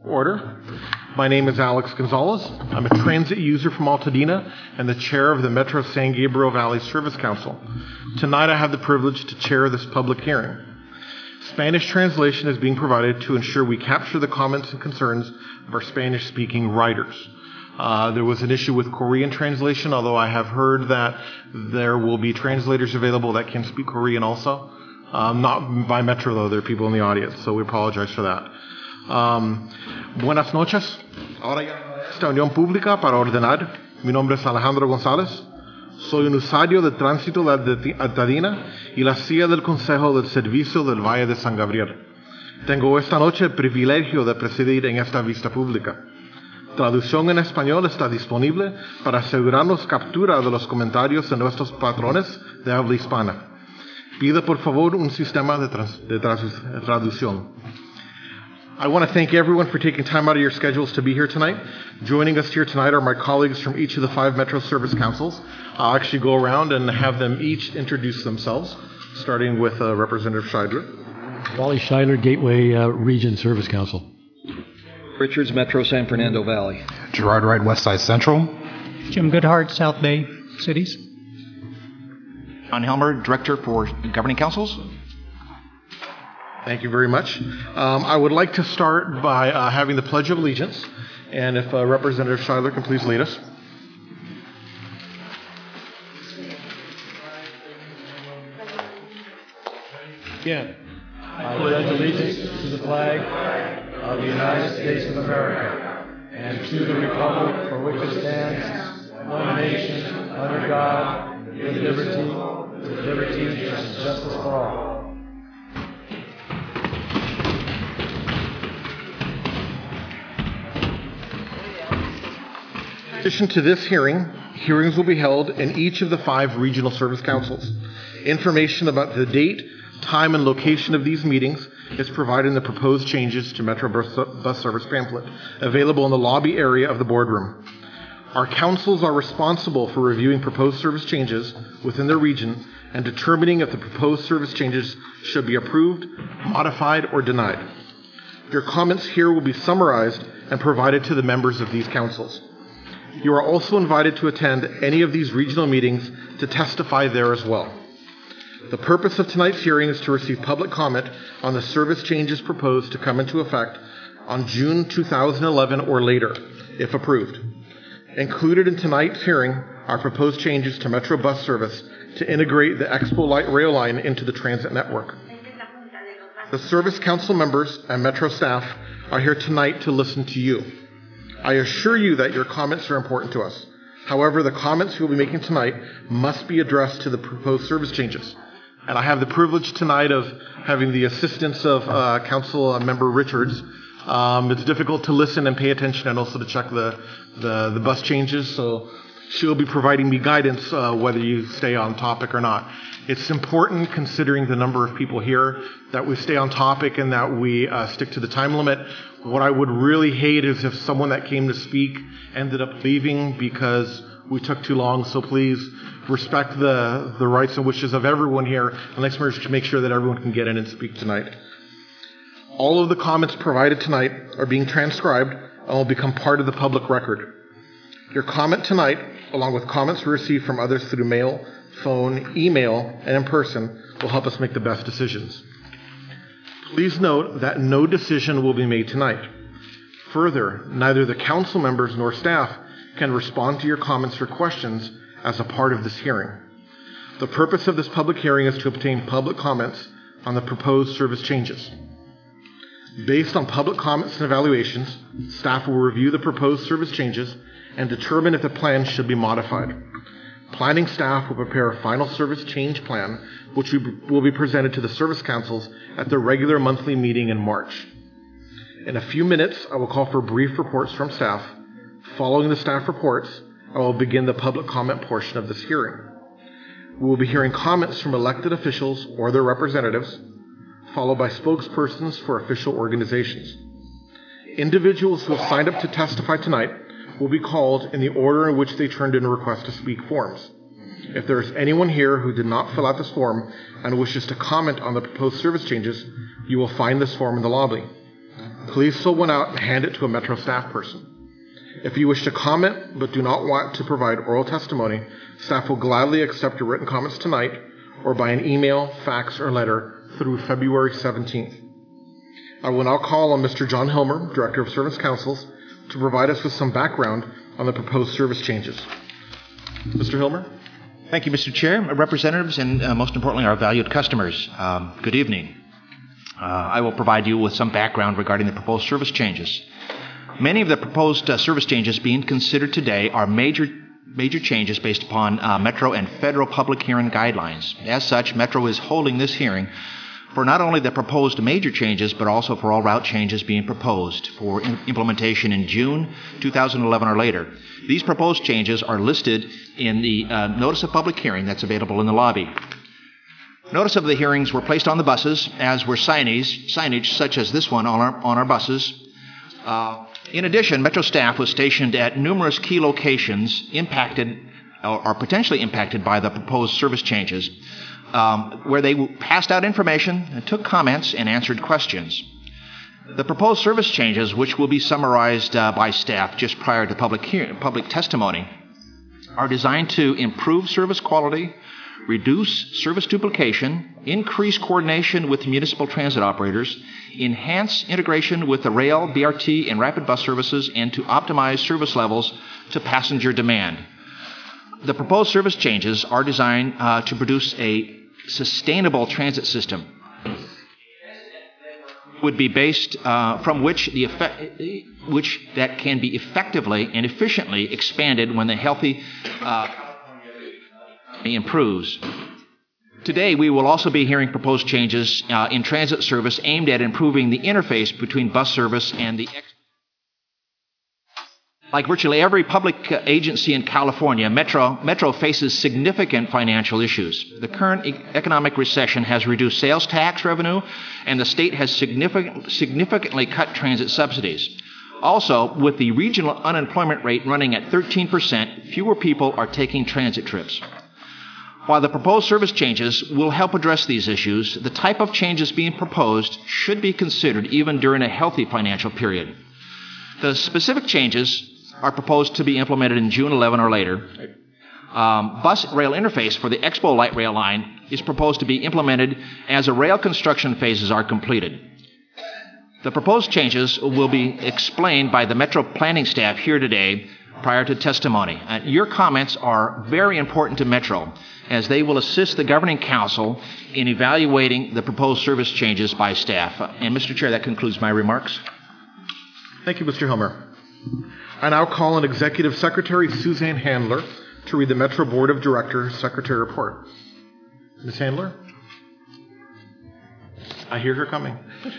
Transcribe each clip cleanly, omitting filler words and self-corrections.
Order. My name is Alex Gonzalez. I'm a transit user from Altadena and the chair of the Metro San Gabriel Valley Service Council. Tonight I have the privilege to chair this public hearing. Spanish translation is being provided to ensure we capture the comments and concerns of our Spanish-speaking riders. There was an issue with Korean translation, although I have heard that there will be translators available that can speak Korean also. Not by Metro, though. There are people in the audience, so we apologize for that. Buenas noches. Ahora ya esta unión pública para ordenar. Mi nombre es Alejandro González. Soy un usuario de tránsito de Altadena y la silla del Consejo del Servicio del Valle de San Gabriel. Tengo esta noche el privilegio de presidir en esta vista pública. Traducción en español está disponible para asegurarnos captura de los comentarios de nuestros patrones de habla hispana. Pida por favor un sistema de traducción. I want to thank everyone for taking time out of your schedules to be here tonight. Joining us here tonight are my colleagues from each of the 5 Metro Service Councils. I'll actually go around and have them each introduce themselves, starting with Representative Scheidler. Wally Scheidler, Gateway Region Service Council. Richards, Metro San Fernando Valley. Gerard Wright, Westside Central. Jim Goodhart, South Bay Cities. John Helmer, Director for Governing Councils. Thank you very much. I would like to start by having the Pledge of Allegiance, and if Representative Scheidler can please lead us. Again, I pledge allegiance to the flag of the United States of America and to the republic for which it stands, one nation, under God, with liberty and justice for all. In addition to this hearing, hearings will be held in each of the 5 regional service councils. Information about the date, time, and location of these meetings is provided in the proposed changes to Metro Bus Service pamphlet, available in the lobby area of the boardroom. Our councils are responsible for reviewing proposed service changes within their region and determining if the proposed service changes should be approved, modified, or denied. Your comments here will be summarized and provided to the members of these councils. You are also invited to attend any of these regional meetings to testify there as well. The purpose of tonight's hearing is to receive public comment on the service changes proposed to come into effect on June 2011 or later, if approved. Included in tonight's hearing are proposed changes to Metro Bus Service to integrate the Expo Light rail line into the transit network. The Service Council members and Metro staff are here tonight to listen to you. I assure you that your comments are important to us. However, the comments we'll be making tonight must be addressed to the proposed service changes. And I have the privilege tonight of having the assistance of Council Member Richards. It's difficult to listen and pay attention and also to check the bus changes, so she'll be providing me guidance whether you stay on topic or not. It's important, considering the number of people here, that we stay on topic and that we stick to the time limit. What I would really hate is if someone that came to speak ended up leaving because we took too long, so please respect the rights and wishes of everyone here, and let's make sure that everyone can get in and speak tonight. All of the comments provided tonight are being transcribed and will become part of the public record. Your comment tonight, along with comments we receive from others through mail, phone, email, and in person, will help us make the best decisions. Please note that no decision will be made tonight. Further, neither the council members nor staff can respond to your comments or questions as a part of this hearing. The purpose of this public hearing is to obtain public comments on the proposed service changes. Based on public comments and evaluations, staff will review the proposed service changes and determine if the plan should be modified. Planning staff will prepare a final service change plan, which will be presented to the service councils at their regular monthly meeting in March. In a few minutes, I will call for brief reports from staff. Following the staff reports, I will begin the public comment portion of this hearing. We will be hearing comments from elected officials or their representatives, followed by spokespersons for official organizations. Individuals who have signed up to testify tonight will be called in the order in which they turned in request to speak forms. If there is anyone here who did not fill out this form and wishes to comment on the proposed service changes, you will find this form in the lobby. please fill one out and hand it to a Metro staff person. If you wish to comment but do not want to provide oral testimony, staff will gladly accept your written comments tonight or by an email, fax, or letter through February 17th. I will now call on Mr. John Hilmer, Director of Service Councils, to provide us with some background on the proposed service changes. Mr. Hilmer? Thank you, Mr. Chair, representatives, and most importantly, our valued customers. Good evening. I will provide you with some background regarding the proposed service changes. Many of the proposed service changes being considered today are major changes based upon Metro and federal public hearing guidelines. As such, Metro is holding this hearing for not only the proposed major changes, but also for all route changes being proposed for implementation in June 2011 or later. These proposed changes are listed in the notice of public hearing that's available in the lobby. Notice of the hearings were placed on the buses, as were signage such as this one on our buses. In addition, Metro staff was stationed at numerous key locations impacted or potentially impacted by the proposed service changes, where they passed out information, and took comments, and answered questions. The proposed service changes, which will be summarized by staff just prior to public testimony, are designed to improve service quality, reduce service duplication, increase coordination with municipal transit operators, enhance integration with the rail, BRT, and rapid bus services, and to optimize service levels to passenger demand. The proposed service changes are designed to produce a sustainable transit system, would be based from which that can be effectively and efficiently expanded when the healthy improves. Today, we will also be hearing proposed changes in transit service aimed at improving the interface between bus service and the Like virtually every public agency in California, Metro faces significant financial issues. The current economic recession has reduced sales tax revenue, and the state has significantly cut transit subsidies. Also, with the regional unemployment rate running at 13%, fewer people are taking transit trips. While the proposed service changes will help address these issues, the type of changes being proposed should be considered even during a healthy financial period. The specific changes are proposed to be implemented in June 11 or later. Bus rail interface for the Expo Light Rail line is proposed to be implemented as the rail construction phases are completed. The proposed changes will be explained by the Metro planning staff here today prior to testimony. Your comments are very important to Metro, as they will assist the Governing Council in evaluating the proposed service changes by staff. And Mr. Chair, that concludes my remarks. Thank you, Mr. Hilmer. I now call on Executive Secretary Suzanne Handler to read the Metro Board of Directors Secretary Report. Ms. Handler? I hear her coming.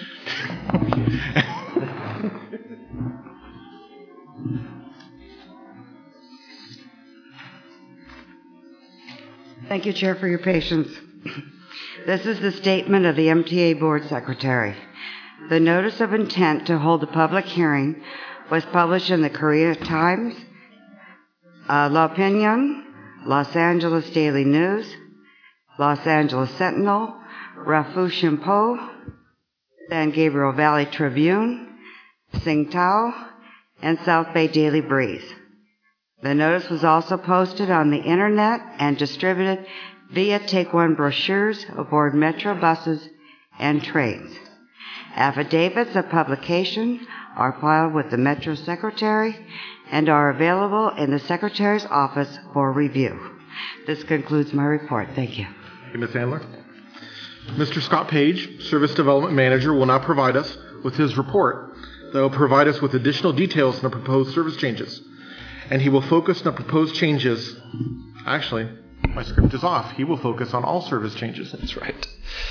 Thank you, Chair, for your patience. This is the statement of the MTA Board Secretary. The notice of intent to hold a public hearing was published in the Korea Times, L'Opinion, Los Angeles Daily News, Los Angeles Sentinel, Rafu Shimpo, San Gabriel Valley Tribune, Tsingtao, and South Bay Daily Breeze. The notice was also posted on the internet and distributed via Take One brochures aboard Metro buses and trains. Affidavits of publication are filed with the Metro Secretary and are available in the Secretary's office for review. This concludes my report. Thank you. Thank you, Ms. Handler. Mr. Scott Page, Service Development Manager, will now provide us with his report that will provide us with additional details on the proposed service changes. And he will focus on the proposed changes. Actually, my script is off. He will focus on all service changes. That's right.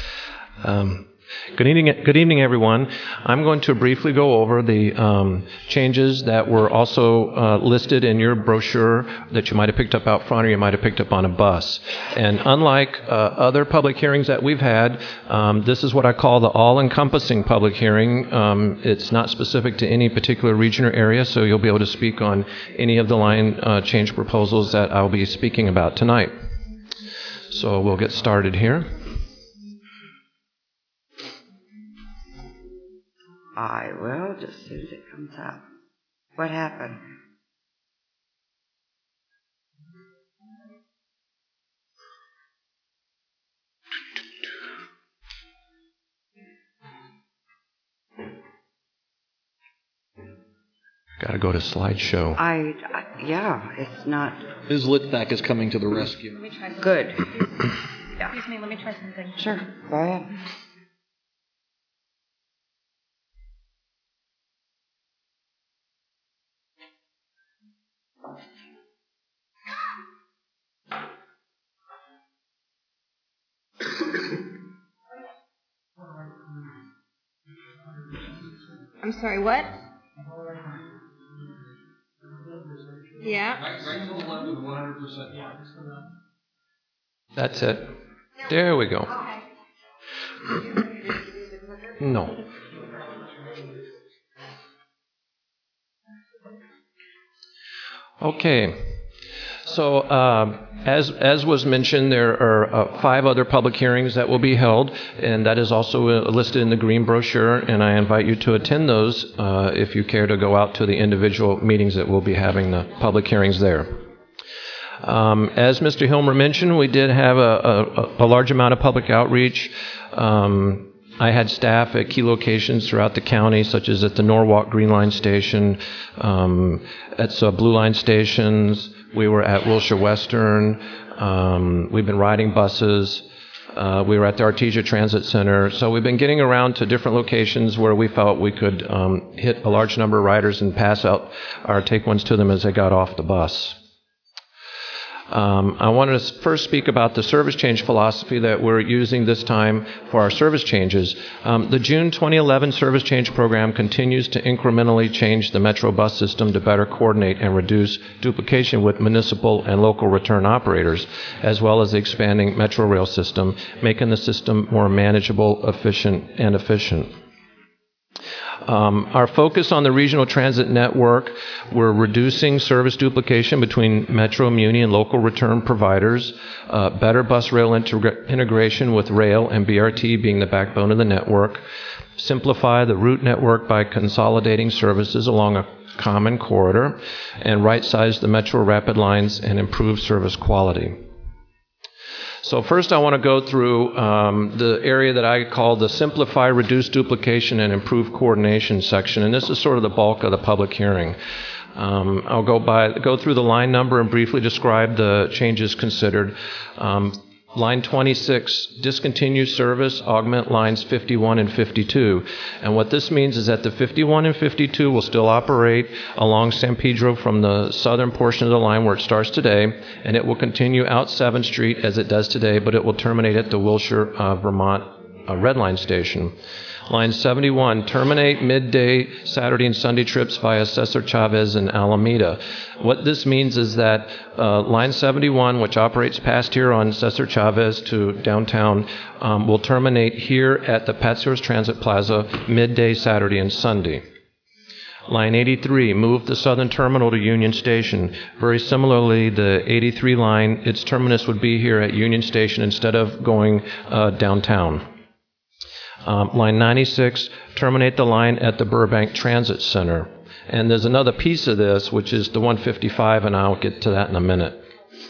Good evening, everyone. I'm going to briefly go over the changes that were also listed in your brochure that you might have picked up out front or you might have picked up on a bus. And unlike other public hearings that we've had, this is what I call the all-encompassing public hearing. It's not specific to any particular region or area, so you'll be able to speak on any of the line change proposals that I'll be speaking about tonight. So we'll get started here. I will, just as soon as it comes up. What happened? Got to go to slideshow. Yeah, it's not Ms. Litvak is coming to the rescue. good. Excuse me, let me try something. Sure, go ahead. I'm sorry, what? Yeah. That's it. There we go. No. Okay. So, as was mentioned, there are 5 other public hearings that will be held, and that is also listed in the green brochure, and I invite you to attend those if you care to go out to the individual meetings that we'll be having the public hearings there. As Mr. Hilmer mentioned, we did have a large amount of public outreach. I had staff at key locations throughout the county, such as at the Norwalk Green Line Station, at some Blue Line stations. We were at Wilshire Western. We've been riding buses. We were at the Artesia Transit Center. So we've been getting around to different locations where we felt we could hit a large number of riders and pass out or take ones to them as they got off the bus. I wanted to first speak about the service change philosophy that we're using this time for our service changes. The June 2011 service change program continues to incrementally change the Metro bus system to better coordinate and reduce duplication with municipal and local return operators, as well as the expanding Metro rail system, making the system more manageable, efficient. Our focus on the regional transit network, we're reducing service duplication between Metro, Muni, and local return providers, better bus rail integration with rail and BRT being the backbone of the network, simplify the route network by consolidating services along a common corridor, and right-size the Metro rapid lines and improve service quality. So first I want to go through the area that I call the Simplify, Reduce Duplication, and Improve Coordination section, and this is sort of the bulk of the public hearing. I'll go through the line number and briefly describe the changes considered. Line 26, discontinue service, augment lines 51 and 52. And what this means is that the 51 and 52 will still operate along San Pedro from the southern portion of the line where it starts today, and it will continue out 7th Street as it does today, but it will terminate at the Wilshire, Vermont Red Line station. Line 71, terminate midday Saturday and Sunday trips via Cesar Chavez and Alameda. What this means is that Line 71, which operates past here on Cesar Chavez to downtown, will terminate here at the Patsios Transit Plaza midday Saturday and Sunday. Line 83, move the southern terminal to Union Station. Very similarly, the 83 line, its terminus would be here at Union Station instead of going downtown. Line 96, terminate the line at the Burbank Transit Center. And there's another piece of this, which is the 155, and I'll get to that in a minute.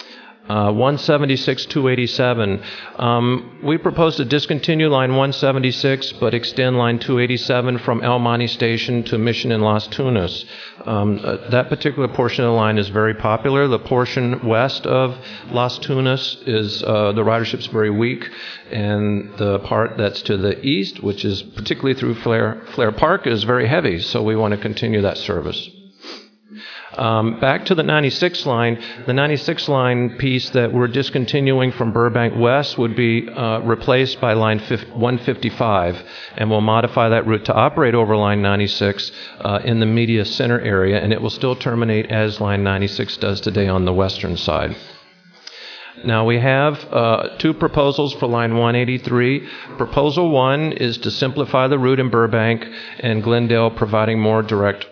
176-287. We propose to discontinue line 176, but extend line 287 from El Monte Station to Mission and Las Tunas. That particular portion of the line is very popular. The portion west of Las Tunas is the ridership's very weak, and the part that's to the east, which is particularly through Flair Park, is very heavy. So we want to continue that service. Back to the 96 line. The 96 line piece that we're discontinuing from Burbank West would be replaced by line 155, and we'll modify that route to operate over line 96 in the media center area, and it will still terminate as line 96 does today on the western side. Now we have 2 proposals for line 183. Proposal 1 is to simplify the route in Burbank and Glendale, providing more direct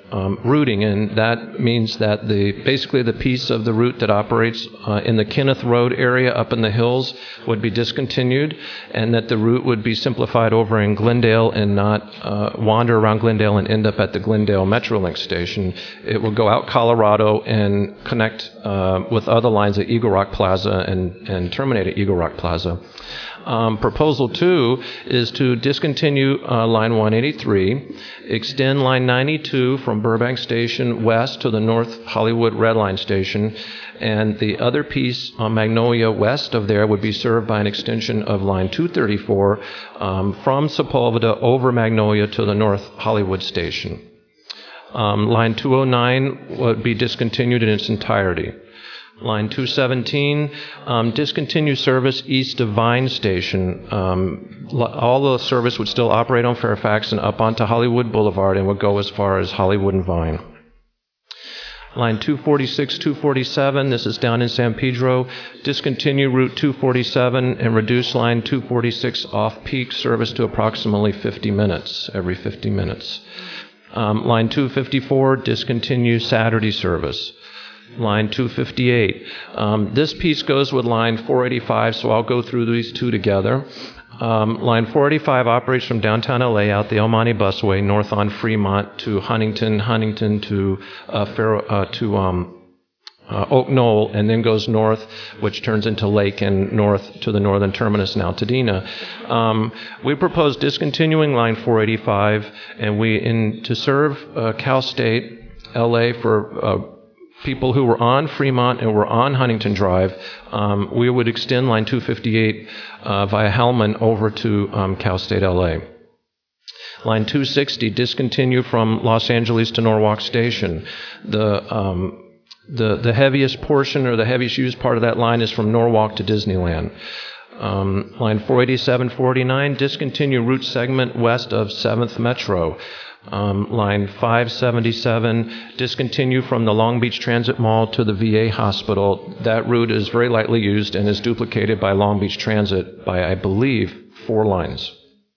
routing, and that means that basically the piece of the route that operates in the Kenneth Road area up in the hills would be discontinued, and that the route would be simplified over in Glendale and not wander around Glendale and end up at the Glendale Metrolink station. It will go out Colorado and connect with other lines at Eagle Rock Plaza and terminate at Eagle Rock Plaza. Proposal 2 is to discontinue line 183, extend line 92 from Burbank Station west to the North Hollywood Red Line station, and the other piece on Magnolia west of there would be served by an extension of line 234 from Sepulveda over Magnolia to the North Hollywood station. Line 209 would be discontinued in its entirety. Line 217, discontinue service east of Vine Station. All the service would still operate on Fairfax and up onto Hollywood Boulevard and would go as far as Hollywood and Vine. Line 246, 247, this is down in San Pedro. Discontinue Route 247 and reduce line 246 off-peak service to approximately 50 minutes, every 50 minutes. Line 254, discontinue Saturday service. Line 258. This piece goes with line 485, so I'll go through these two together. Line 485 operates from downtown LA out the El Monte Busway north on Fremont to Huntington to Oak Knoll, and then goes north, which turns into Lake, and north to the northern terminus in Altadena. We propose discontinuing line 485, and to serve Cal State LA for people who were on Fremont and were on Huntington Drive, we would extend line 258 via Hellman over to Cal State LA. Line 260, discontinue from Los Angeles to Norwalk Station. The heaviest portion or the heaviest used part of that line is from Norwalk to Disneyland. Line 48749, discontinue route segment west of 7th Metro. Line 577, discontinue from the Long Beach Transit Mall to the VA Hospital. That route is very lightly used and is duplicated by Long Beach Transit by, I believe, 4 lines.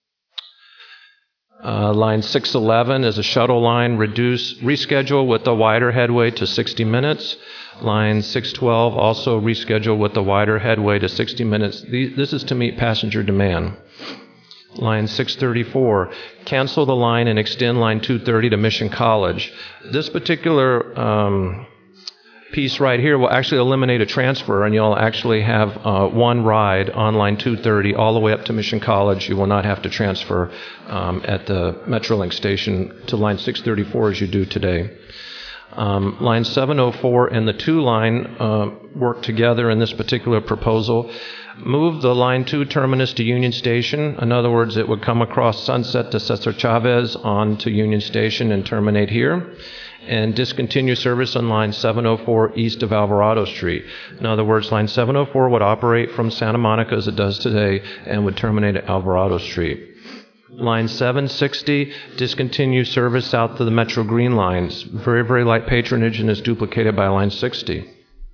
Line 611 is a shuttle line. Reschedule with the wider headway to 60 minutes. Line 612 also reschedule with the wider headway to 60 minutes. This is to meet passenger demand. Line 634, cancel the line and extend line 230 to Mission College. This particular piece right here will actually eliminate a transfer, and you'll actually have one ride on line 230 all the way up to Mission College. You will not have to transfer at the Metrolink station to line 634 as you do today. Line 704 and the 2 line work together in this particular proposal. Move the line 2 terminus to Union Station. In other words, it would come across Sunset to Cesar Chavez on to Union Station and terminate here. And discontinue service on line 704 east of Alvarado Street. In other words, line 704 would operate from Santa Monica as it does today and would terminate at Alvarado Street. Line 760, discontinue service south to the Metro Green lines. Very, very light patronage and is duplicated by line 60.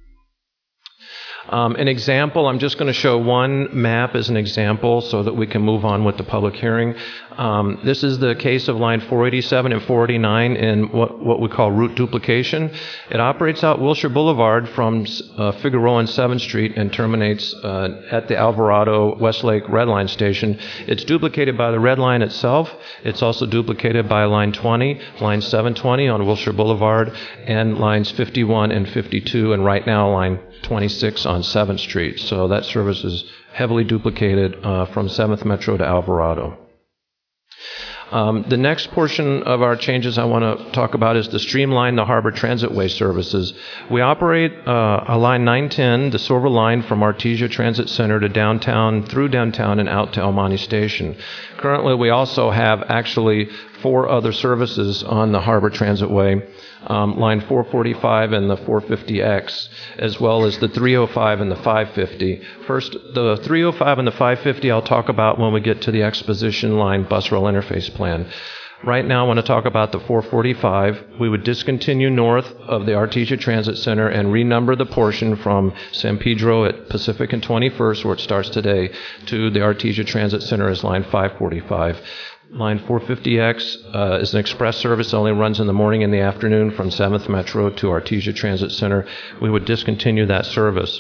An example, I'm just going to show one map as an example so that we can move on with the public hearing. This is the case of line 487 and 489 in what we call route duplication. It operates out Wilshire Boulevard from Figueroa and 7th Street and terminates at the Alvarado Westlake Red Line station. It's duplicated by the Red Line itself. It's also duplicated by line 20, line 720 on Wilshire Boulevard, and lines 51 and 52, and right now line 26 on 7th Street. So that service is heavily duplicated from 7th Metro to Alvarado. The next portion of our changes I want to talk about is to streamline the Harbor Transitway services. We operate a line 910, the Silver Line, from Artesia Transit Center to downtown, through downtown, and out to El Monte Station. Currently, we also have actually 4 other services on the Harbor Transitway. Line 445 and the 450X, as well as the 305 and the 550. First, the 305 and the 550 I'll talk about when we get to the exposition line bus rail interface plan. Right now, I want to talk about the 445. We would discontinue north of the Artesia Transit Center and renumber the portion from San Pedro at Pacific and 21st, where it starts today, to the Artesia Transit Center as line 545. Line 450X is an express service that only runs in the morning and the afternoon from 7th Metro to Artesia Transit Center. We would discontinue that service.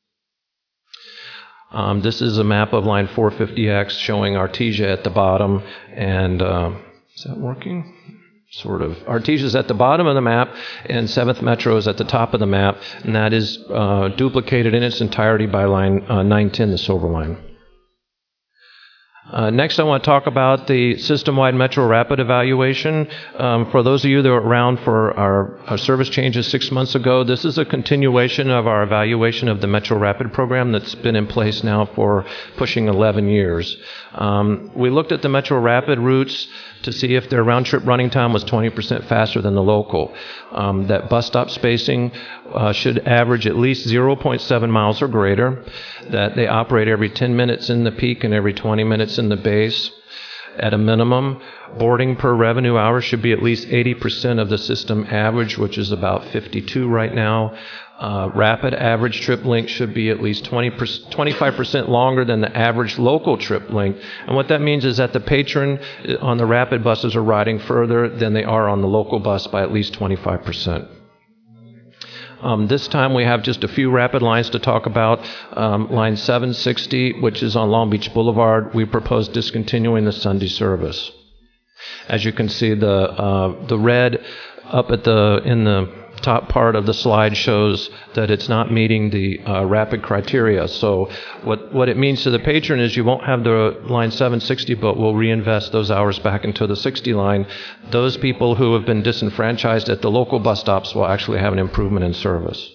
This is a map of line 450X showing Artesia at the bottom, and is that working? Sort of. Artesia is at the bottom of the map, and 7th Metro is at the top of the map, and that is duplicated in its entirety by line 910, the Silver Line. Next, I want to talk about the system-wide Metro Rapid evaluation. For those of you that were around for our service changes 6 months ago, this is a continuation of our evaluation of the Metro Rapid program that's been in place now for pushing 11 years. We looked at the Metro Rapid routes to see if their round-trip running time was 20% faster than the local. That bus stop spacing should average at least 0.7 miles or greater, that they operate every 10 minutes in the peak and every 20 minutes in the base. At a minimum, boarding per revenue hour should be at least 80% of the system average, which is about 52 right now. Rapid average trip length should be at least 25% longer than the average local trip length. And what that means is that the patron on the rapid buses are riding further than they are on the local bus by at least 25%. This time we have just a few rapid lines to talk about. Line 760, which is on Long Beach Boulevard, we propose discontinuing the Sunday service. As you can see, the red up at in the top part of the slide shows that it's not meeting the rapid criteria. So what it means to the patron is you won't have the line 760, but we'll reinvest those hours back into the 60 line. Those people who have been disenfranchised at the local bus stops will actually have an improvement in service.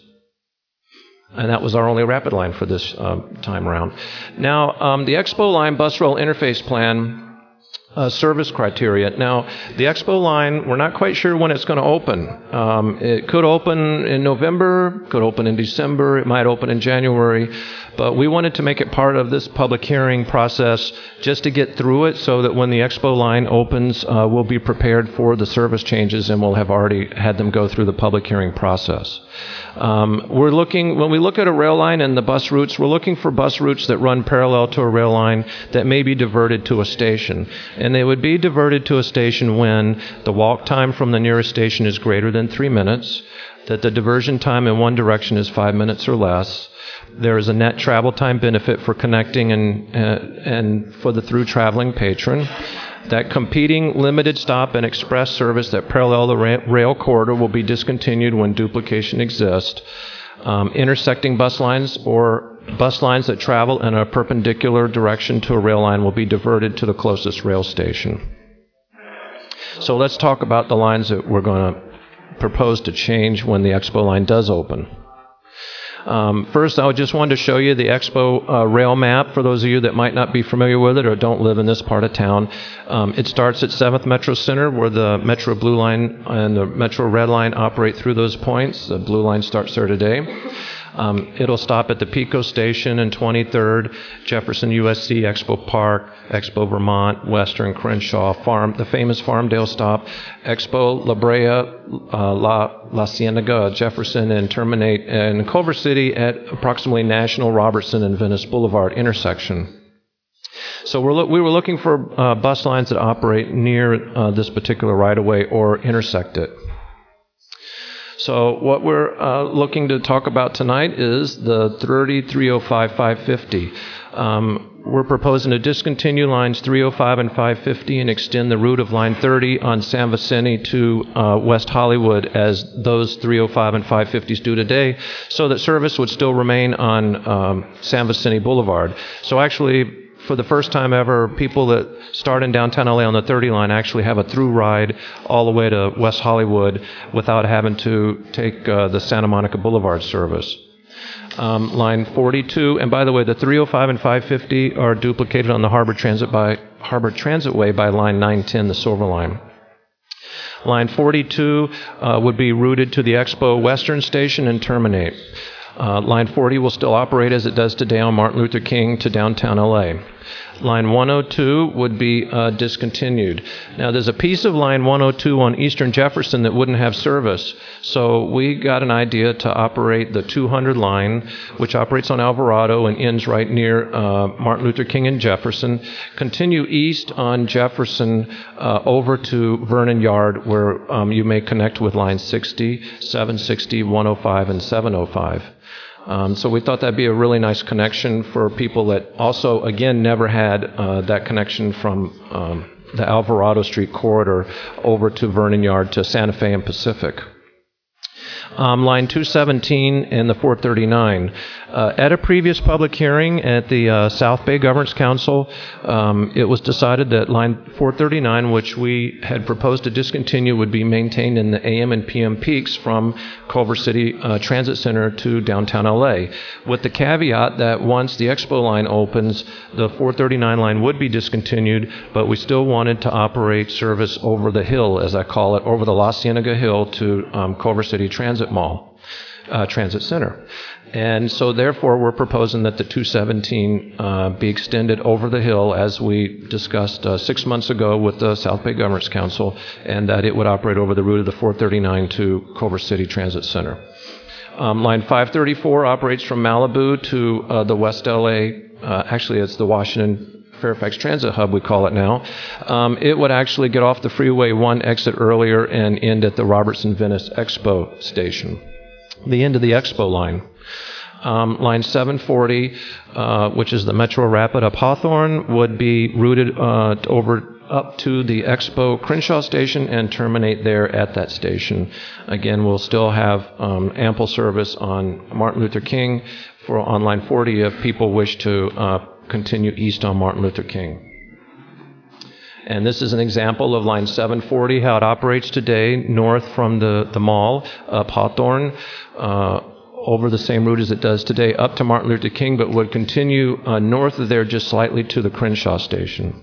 And that was our only rapid line for this time around. Now, the Expo line bus rail interface plan service criteria. Now, the Expo line, we're not quite sure when it's going to open. It could open in November, could open in December, it might open in January, but we wanted to make it part of this public hearing process just to get through it so that when the Expo line opens, we'll be prepared for the service changes and we'll have already had them go through the public hearing process. When we look at a rail line and the bus routes, we're looking for bus routes that run parallel to a rail line that may be diverted to a station. And they would be diverted to a station when the walk time from the nearest station is greater than 3 minutes, that the diversion time in one direction is 5 minutes or less. There is a net travel time benefit for connecting and for the through traveling patron. That competing limited stop and express service that parallel the rail corridor will be discontinued when duplication exists. Intersecting bus lines or bus lines that travel in a perpendicular direction to a rail line will be diverted to the closest rail station. So let's talk about the lines that we're going to propose to change when the Expo line does open. First, I just wanted to show you the Expo rail map for those of you that might not be familiar with it or don't live in this part of town. It starts at 7th Metro Center, where the Metro Blue Line and the Metro Red Line operate through those points. The Blue Line starts there today. It'll stop at the Pico Station and 23rd, Jefferson USC, Expo Park, Expo Vermont, Western, Crenshaw, the famous Farmdale stop, Expo, La Brea, La Cienega, Jefferson, and terminate in Culver City at approximately National, Robertson, and Venice Boulevard intersection. So we were looking for bus lines that operate near this particular right-of-way or intersect it. So what we're looking to talk about tonight is the 30, 305, 550. We're proposing to discontinue lines 305 and 550 and extend the route of line 30 on San Vicente to West Hollywood as those 305 and 550s do today, so that service would still remain on San Vicente Boulevard. So actually, for the first time ever, people that start in downtown LA on the 30 line actually have a through ride all the way to West Hollywood without having to take the Santa Monica Boulevard service. Line 42, and by the way, the 305 and 550 are duplicated on the Harbor Transitway by line 910, the Silver Line. Line 42 would be routed to the Expo Western Station and terminate. Line 40 will still operate as it does today on Martin Luther King to downtown LA. Line 102 would be discontinued. Now, there's a piece of line 102 on Eastern Jefferson that wouldn't have service, so we got an idea to operate the 200 line, which operates on Alvarado and ends right near Martin Luther King and Jefferson, continue east on Jefferson over to Vernon Yard, where you may connect with line 60, 760, 105, and 705. So we thought that'd be a really nice connection for people that also, again, never had that connection from the Alvarado Street corridor over to Vernon Yard to Santa Fe and Pacific. Line 217 and the 439. At a previous public hearing at the South Bay Governance Council, it was decided that line 439, which we had proposed to discontinue, would be maintained in the AM and PM peaks from Culver City Transit Center to downtown LA, with the caveat that once the Expo line opens, the 439 line would be discontinued, but we still wanted to operate service over the hill, as I call it, over the La Cienega Hill to Culver City Transit Center. And so therefore we're proposing that the 217 be extended over the hill, as we discussed 6 months ago with the South Bay Governance Council, and that it would operate over the route of the 439 to Culver City Transit Center. Line 534 operates from Malibu to the West LA, actually it's the Washington Fairfax Transit Hub, we call it now. It would actually get off the Freeway 1 exit earlier and end at the Robertson Venice Expo station, the end of the Expo line. Line 740, which is the Metro Rapid up Hawthorne, would be routed over up to the Expo Crenshaw station and terminate there at that station. Again, we'll still have ample service on Martin Luther King on line 40 if people wish to continue east on Martin Luther King. And this is an example of line 740, how it operates today, north from the mall, up Hawthorne, over the same route as it does today, up to Martin Luther King, but would continue north of there just slightly to the Crenshaw station.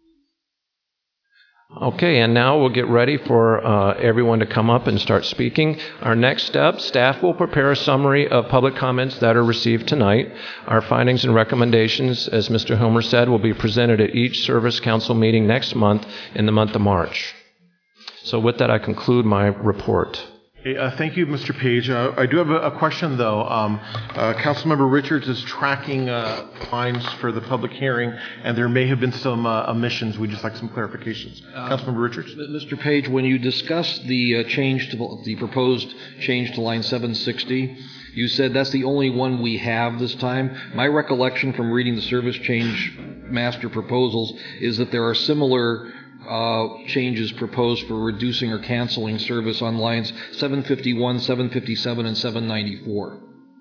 Okay, and now we'll get ready for everyone to come up and start speaking. Our next step, staff will prepare a summary of public comments that are received tonight. Our findings and recommendations, as Mr. Hilmer said, will be presented at each Service Council meeting next month in the month of March. So with that, I conclude my report. Thank you, Mr. Page. I do have a question, though. Councilmember Richards is tracking lines for the public hearing, and there may have been some omissions. We'd just like some clarifications. Councilmember Richards. Mr. Page, when you discussed the change to the proposed change to line 760, you said that's the only one we have this time. My recollection from reading the service change master proposals is that there are similar changes proposed for reducing or canceling service on lines 751, 757, and 794.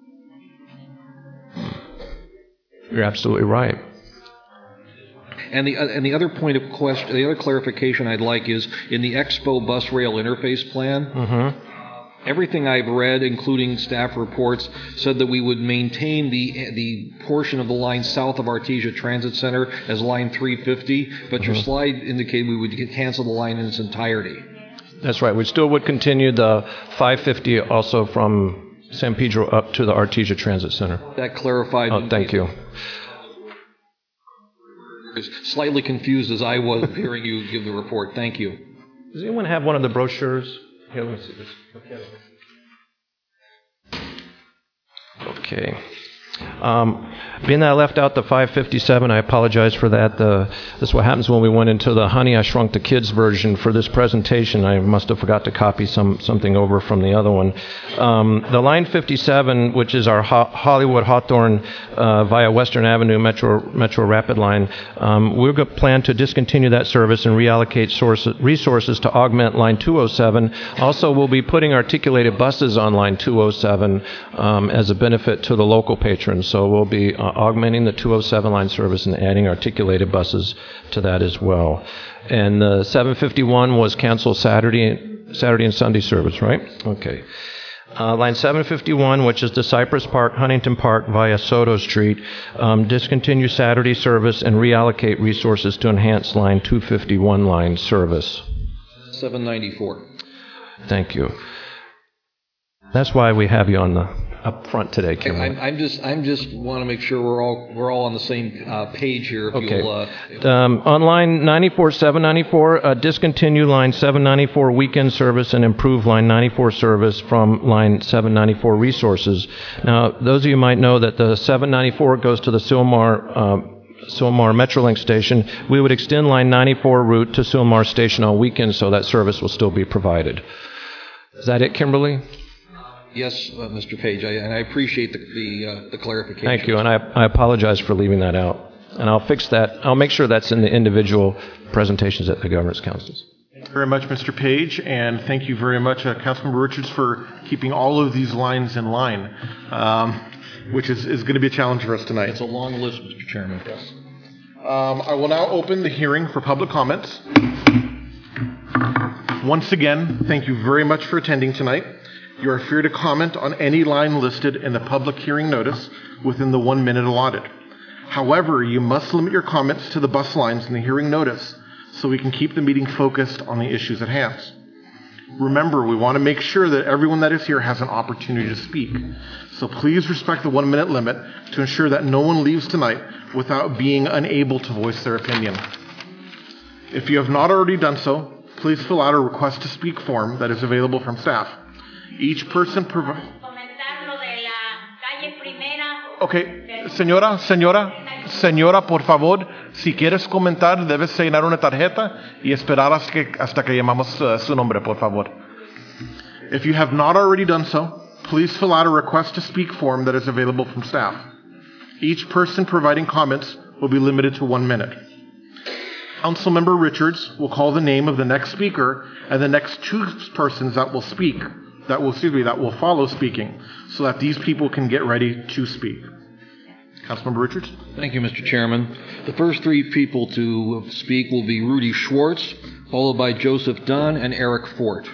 You're absolutely right. And the other point of question, the other clarification I'd like is in the Expo bus rail interface plan. Everything I've read, including staff reports, said that we would maintain the portion of the line south of Artesia Transit Center as line 350, but your slide indicated we would cancel the line in its entirety. That's right. We still would continue the 550 also from San Pedro up to the Artesia Transit Center. That clarified. Oh, thank you. Slightly confused as I was hearing you give the report. Thank you. Does anyone have one of the brochures? Here, let me see this. Okay. Being that I left out the 557, I apologize for that. This is what happens when we went into the Honey, I Shrunk the Kids version for this presentation. I must have forgot to copy something over from the other one. The line 57, which is our Hollywood Hawthorne via Western Avenue Metro Rapid line, we're going to plan to discontinue that service and reallocate resources to augment line 207. Also, we'll be putting articulated buses on line 207 as a benefit to the local patrons. So we'll be augmenting the 207 line service and adding articulated buses to that as well. And the 751 was canceled Saturday and Sunday service, right? Okay. Line 751, which is the Cypress Park, Huntington Park via Soto Street, discontinue Saturday service and reallocate resources to enhance line 251 line service. 794. Thank you. That's why we have you on up front today, Kimberly. I'm just want to make sure we're all on the same page here. If Okay. you'll, On line 94, 794, discontinue line 794 weekend service and improve line 94 service from line 794 resources. Now, those of you might know that the 794 goes to the Sylmar Metrolink station. We would extend line 94 route to Sylmar station on weekends so that service will still be provided. Is that it, Kimberly? yes, Mr. Page, and I appreciate the clarification. Thank you, and I apologize for leaving that out. And I'll fix that. I'll make sure that's in the individual presentations at the Governance Councils. Thank you very much, Mr. Page, and thank you very much, Councilmember Richards, for keeping all of these lines in line, which is going to be a challenge for us tonight. It's a long list, Mr. Chairman. I will now open the hearing for public comments. Once again, thank you very much for attending tonight. You are free to comment on any line listed in the public hearing notice within the 1 minute allotted. However, you must limit your comments to the bus lines in the hearing notice so we can keep the meeting focused on the issues at hand. Remember, we want to make sure that everyone that is here has an opportunity to speak. So please respect the 1 minute limit to ensure that no one leaves tonight without being unable to voice their opinion. If you have not already done so, please fill out a request to speak form that is available from staff. Each person Okay, señora, por favor, si quieres comentar, debes llenar una tarjeta y esperar hasta que llamamos su nombre, por favor. If you have not already done so, please fill out a request to speak form that is available from staff. Each person providing comments will be limited to 1 minute. Councilmember Richards will call the name of the next speaker and the next two persons that will speak, that will follow speaking, so that these people can get ready to speak. Councilmember Richards? Thank you, Mr. Chairman. The first three people to speak will be Rudy Schwartz, followed by Joseph Dunn and Eric Fort.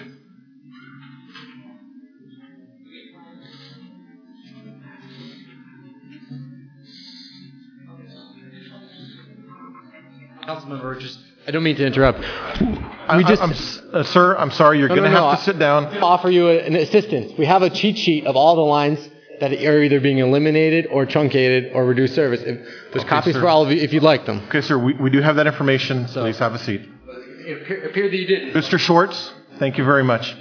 Councilmember Richards, I don't mean to interrupt. Sir, I'm sorry, you're going to have to sit down. Offer you an assistance. We have a cheat sheet of all the lines that are either being eliminated or truncated or reduced service. There's copies for all of you if you'd like them. Okay, sir, we do have that information. Please have a seat. It appeared that you didn't. Mr. Schwartz, thank you very much.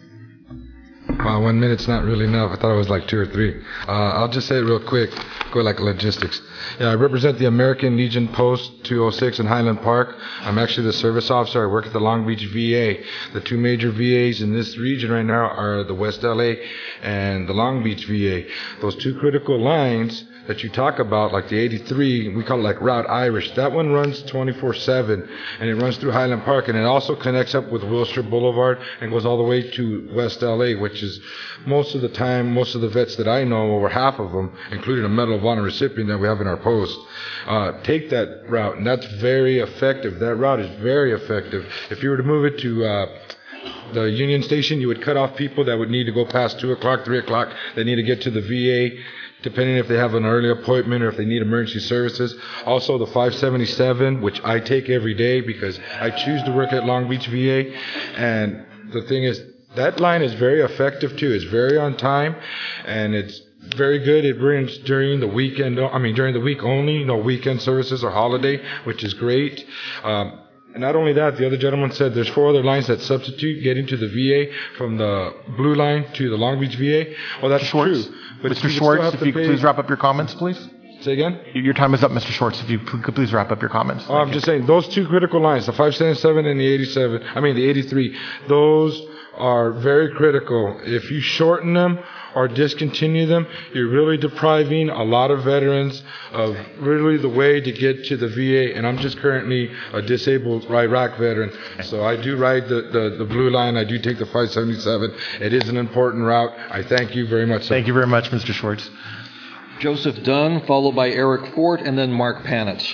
1 minute's not really enough. I thought it was like 2 or 3. I'll just say it real quick. Go like logistics. Yeah, I represent the American Legion Post 206 in Highland Park. I'm actually the service officer. I work at the Long Beach VA. The two major VAs in this region right now are the West LA and the Long Beach VA. Those two critical lines that you talk about, like the 83, we call it like Route Irish. That one runs 24/7, and it runs through Highland Park, and it also connects up with Wilshire Boulevard and goes all the way to West LA, which is most of the time, most of the vets that I know, over half of them, including a Medal of Honor recipient that we have in our post, take that route, and that's very effective. That route is very effective. If you were to move it to the Union Station, you would cut off people that would need to go past 2 o'clock, 3 o'clock. They need to get to the VA, depending if they have an early appointment or if they need emergency services. Also, the 577, which I take every day because I choose to work at Long Beach VA. And the thing is, that line is very effective too. It's very on time, and it's very good. It runs during the weekend, during the week only, no weekend services or holiday, which is great. And not only that, the other gentleman said there's 4 other lines that substitute getting to the VA from the blue line to the Long Beach VA. Well, that's true. But Mr. Schwartz, if you could please wrap up your comments, please. Say again? Your time is up, Mr. Schwartz. If you could please wrap up your comments. Oh, I'm just saying, those two critical lines, the 577 and the 83, those are very critical. If you shorten them or discontinue them, you're really depriving a lot of veterans of really the way to get to the VA. And I'm just currently a disabled Iraq veteran. So I do ride the blue line. I do take the 577. It is an important route. I thank you very much, sir. Thank you very much, Mr. Schwartz. Joseph Dunn, followed by Eric Fort, and then Mark Panitz.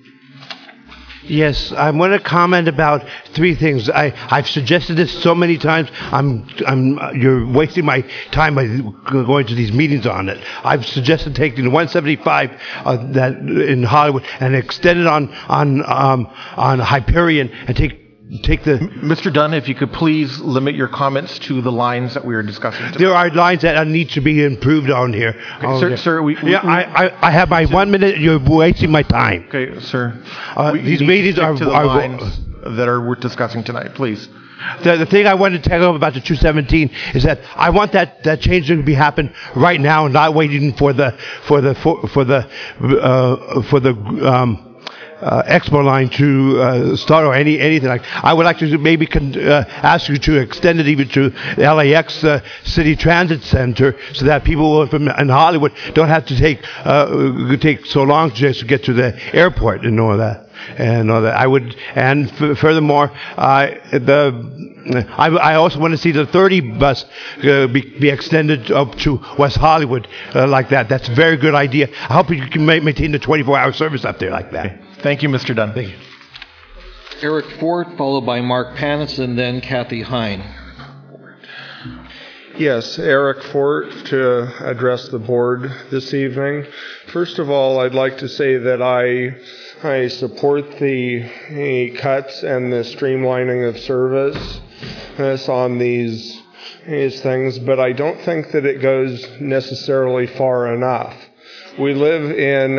Yes, I want to comment about 3 things. I've suggested this so many times. You're wasting my time by going to these meetings on it. I've suggested taking the 175 that in Hollywood and extend it on Hyperion and take take the... Mr. Dunn, if you could please limit your comments to the lines that we are discussing today. There are lines that need to be improved on here. Okay, sir, I have my 1 minute. You're wasting my time. Okay, sir. These meetings are to the lines that we're discussing tonight, please. The thing I wanted to tell you about the 217 is that I want that change to be happen right now, and not waiting for the Expo line to start or anything like. I would like to maybe ask you to extend it even to the LAX City Transit Center, so that people in Hollywood don't have to take so long just to get to the airport and all that. I would, and furthermore, I also want to see the 30 bus be extended up to West Hollywood like that. That's a very good idea. I hope you can maintain the 24-hour service up there like that. Okay. Thank you, Mr. Dunn. Thank you. Eric Fort, followed by Mark Panitz, and then Kathy Hine. Yes, Eric Fort to address the board this evening. First of all, I'd like to say that I support the cuts and the streamlining of service on these things, but I don't think that it goes necessarily far enough. We live in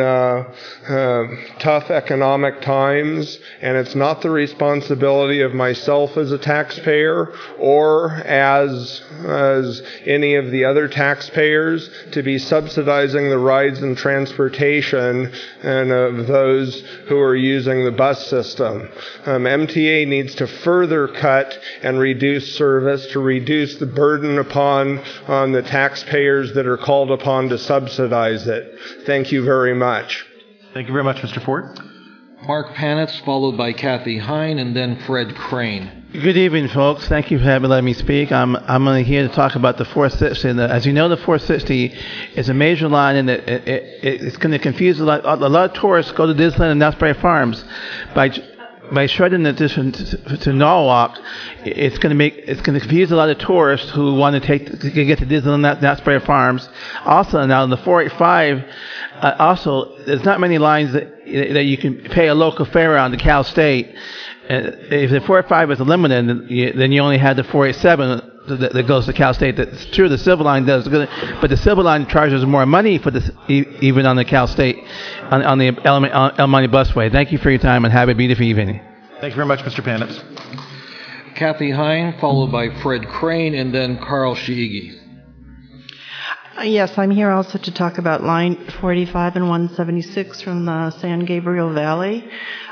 tough economic times, and it's not the responsibility of myself as a taxpayer or as any of the other taxpayers to be subsidizing the rides and transportation and of those who are using the bus system. MTA needs to further cut and reduce service to reduce the burden on the taxpayers that are called upon to subsidize it. Thank you very much. Thank you very much, Mr. Fort. Mark Panitz, followed by Kathy Hine, and then Fred Crane. Good evening, folks. Thank you for letting me speak. I'm here to talk about the 460. As you know, the 460 is a major line, and it's going to confuse a lot of tourists go to Disneyland and Knott's Farms by shredding it to Norwalk. It's going to confuse a lot of tourists who want to get to Disneyland, Knott's Farms. Also, now the 485. Also, there's not many lines that you can pay a local fare on to Cal State. If the 485 is eliminated, then you only had the 487 that goes to Cal State. That's true. The Silver Line does, but the Silver Line charges more money for this, even on the Cal State, on the El Monte Busway. Thank you for your time, and have a beautiful evening. Thank you very much, Mr. Panitz. Kathy Hine, followed by Fred Crane, and then Carl Shiigi. Yes, I'm here also to talk about line 485 and 176 from the San Gabriel Valley.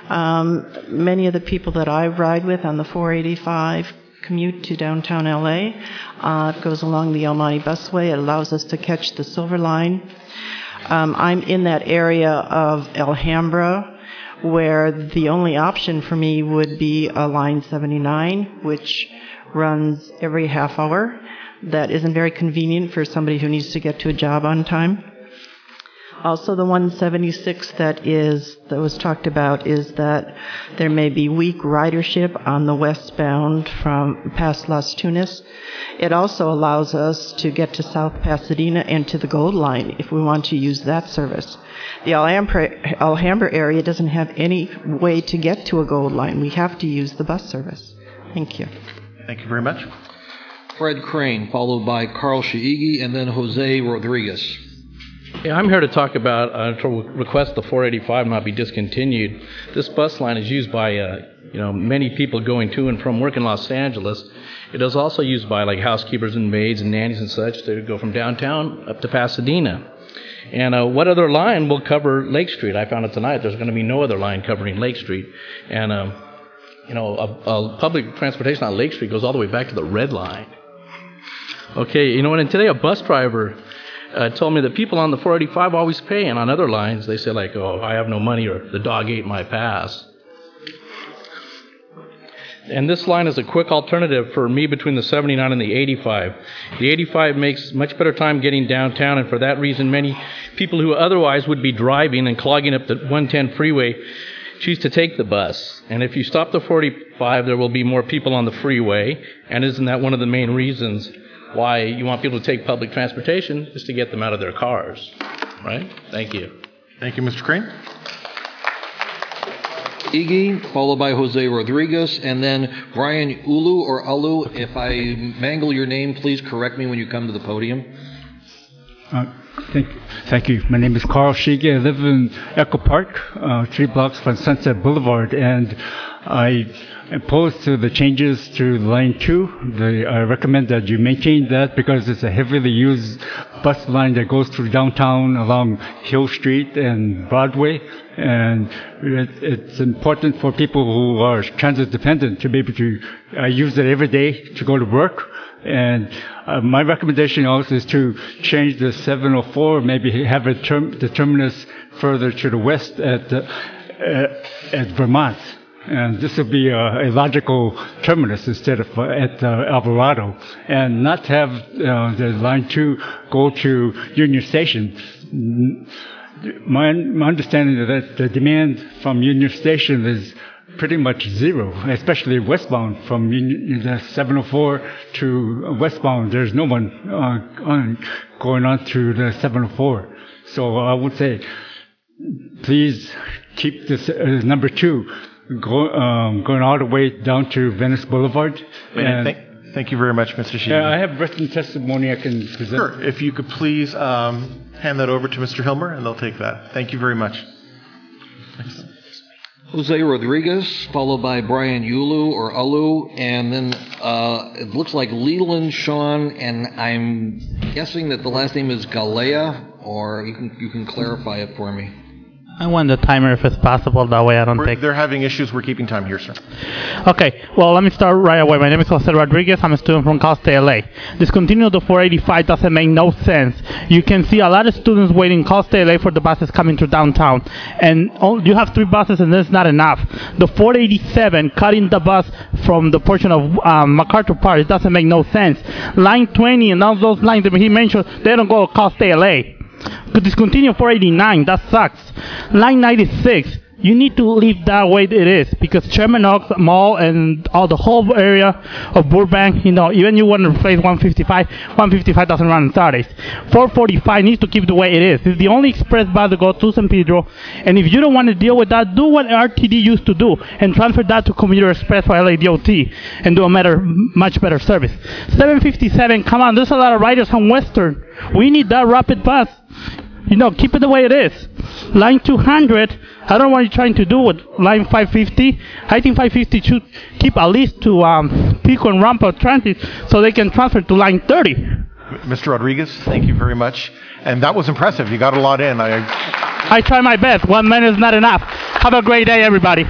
Many of the people that I ride with on the 485 commute to downtown LA. It goes along the El Monte Busway. It allows us to catch the Silver Line. I'm in that area of Alhambra, where the only option for me would be a line 79, which runs every half hour. That isn't very convenient for somebody who needs to get to a job on time. Also, the 176 that was talked about is that there may be weak ridership on the westbound from past Las Tunas. It also allows us to get to South Pasadena and to the Gold Line if we want to use that service. The Alhambra area doesn't have any way to get to a Gold Line. We have to use the bus service. Thank you. Thank you very much. Fred Crane, followed by Carl Shiigi, and then Jose Rodriguez. Yeah, I'm here to talk about to request the 485 not be discontinued. This bus line is used by many people going to and from work in Los Angeles. It is also used by like housekeepers and maids and nannies and such to go from downtown up to Pasadena. And what other line will cover Lake Street? I found out tonight there's going to be no other line covering Lake Street. And a public transportation on Lake Street goes all the way back to the Red Line. Okay, and today a bus driver told me that people on the 485 always pay, and on other lines they say like, oh, I have no money, or the dog ate my pass. And this line is a quick alternative for me between the 79 and the 85. The 85 makes much better time getting downtown, and for that reason many people who otherwise would be driving and clogging up the 110 freeway choose to take the bus. And if you stop the 45, there will be more people on the freeway, and isn't that one of the main reasons why you want people to take public transportation, is to get them out of their cars, right? Thank you. Thank you, Mr. Crane. Iggy, followed by Jose Rodriguez, and then Brian Ulu or Ulu. If I mangle your name, please correct me when you come to the podium. Thank you. My name is Carl Shige. I live in Echo Park, 3 blocks from Sunset Boulevard, and I opposed to the changes to Line 2. I recommend that you maintain that because it's a heavily used bus line that goes through downtown along Hill Street and Broadway. And it's important for people who are transit dependent to be able to use it every day to go to work. And my recommendation also is to change the 704, maybe have the terminus further to the west at Vermont. And this will be a logical terminus instead of at Alvarado, and not have the Line 2 go to Union Station. My understanding is that the demand from Union Station is pretty much zero, especially westbound from the 704 to westbound. There's no one going on to the 704. So I would say, please keep this number 2. Going all the way down to Venice Boulevard. Thank you very much, Mr. Sheehy. I have written testimony I can present. Sure. If you could please hand that over to Mr. Hilmer, and they'll take that. Thank you very much. Jose Rodriguez, followed by Brian Ulu, and then it looks like Leland Sean, and I'm guessing that the last name is Galea, or you can clarify it for me. I want the timer if it's possible. That way I don't take... They're having issues. We're keeping time here, sir. Okay. Well, let me start right away. My name is Jose Rodriguez. I'm a student from Cal State LA. Discontinue the 485 doesn't make no sense. You can see a lot of students waiting in Cal State LA for the buses coming to downtown. And you have 3 buses, and that's not enough. The 487, cutting the bus from the portion of MacArthur Park, it doesn't make no sense. Line 20 and all those lines that he mentioned, they don't go to Cal State LA. Could discontinue 489, that sucks. Line 96, you need to leave that way it is, because Chairman Oaks Mall and all the whole area of Burbank, even you want to replace 155 doesn't run on Saturdays. 445 needs to keep the way it is. It's the only express bus that goes to San Pedro, and if you don't want to deal with that, do what RTD used to do and transfer that to Commuter Express for LADOT and do a much better service. 757, come on, there's a lot of riders on Western. We need that rapid bus. Keep it the way it is. Line 200, I don't know what you're trying to do with line 550. I think 550 should keep at least to Pico and Rampa Transit so they can transfer to line 30. Mr. Rodriguez, thank you very much. And that was impressive. You got a lot in. I try my best. 1 minute is not enough. Have a great day, everybody.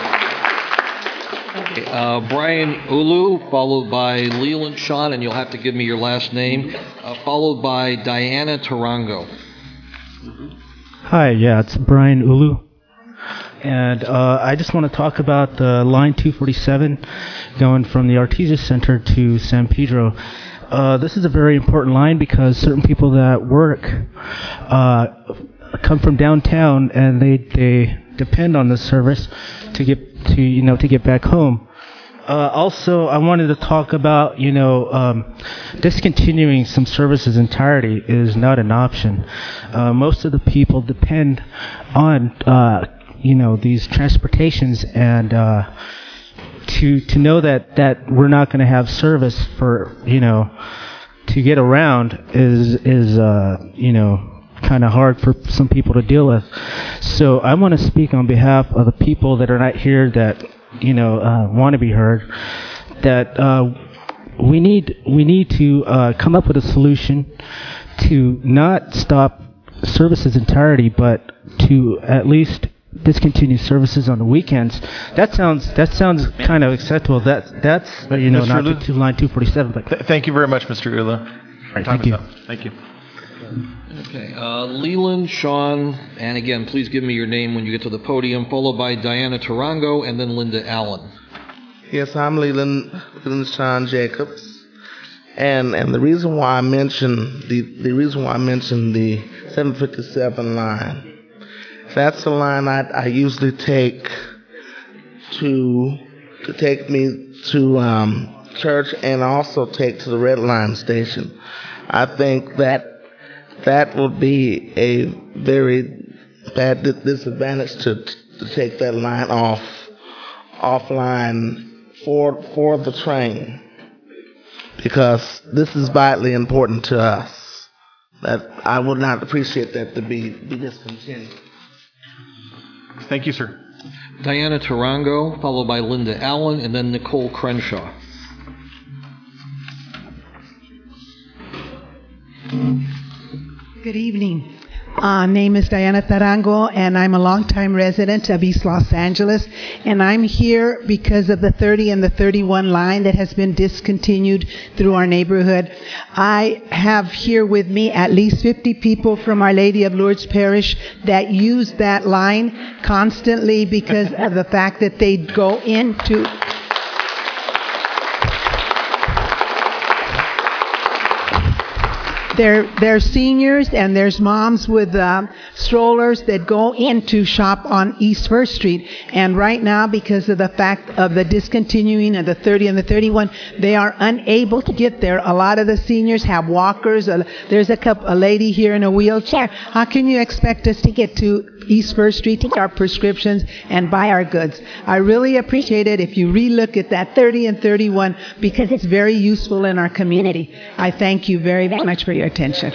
Brian Ulu, followed by Leland Sean, and you'll have to give me your last name, followed by Diana Tarango. Hi, it's Brian Ulu. And I just want to talk about the line 247 going from the Artesia Center to San Pedro. This is a very important line because certain people that work come from downtown and they depend on this service to get back home. Also, I wanted to talk about, discontinuing some services entirety is not an option. Most of the people depend on, these transportations, and to know that we're not going to have service for, to get around is kind of hard for some people to deal with. So I want to speak on behalf of the people that are not here that want to be heard, that we need to come up with a solution to not stop services entirety, but to at least discontinue services on the weekends. That sounds kind of acceptable. That's not to line 247. But thank you very much, Mr. Ula. Thank you. Thank you. Okay, Leland, Sean, and again, please give me your name when you get to the podium, followed by Diana Tarango and then Linda Allen. Yes, I'm Leland Sean Jacobs, and the reason why I mentioned the 757 line, that's the line I usually take to take me to church, and also take to the Red Line station. I think that would be a very bad disadvantage to take that line offline for the train, because this is vitally important to us. That I would not appreciate that to be discontinued. Thank you, sir. Diana Tarango, followed by Linda Allen, and then Nicole Crenshaw. Good evening. Name is Diana Tarango, and I'm a longtime resident of East Los Angeles, and I'm here because of the 30 and the 31 line that has been discontinued through our neighborhood. I have here with me at least 50 people from Our Lady of Lourdes Parish that use that line constantly because of the fact that they go into... They're seniors, and there's moms with strollers that go in to shop on East First Street. And right now, because of the fact of the discontinuing of the 30 and the 31, they are unable to get there. A lot of the seniors have walkers. There's a lady here in a wheelchair. How can you expect us to get to East First Street to get our prescriptions and buy our goods? I really appreciate it if you relook at that 30 and 31, because it's very useful in our community. I thank you very much for your attention.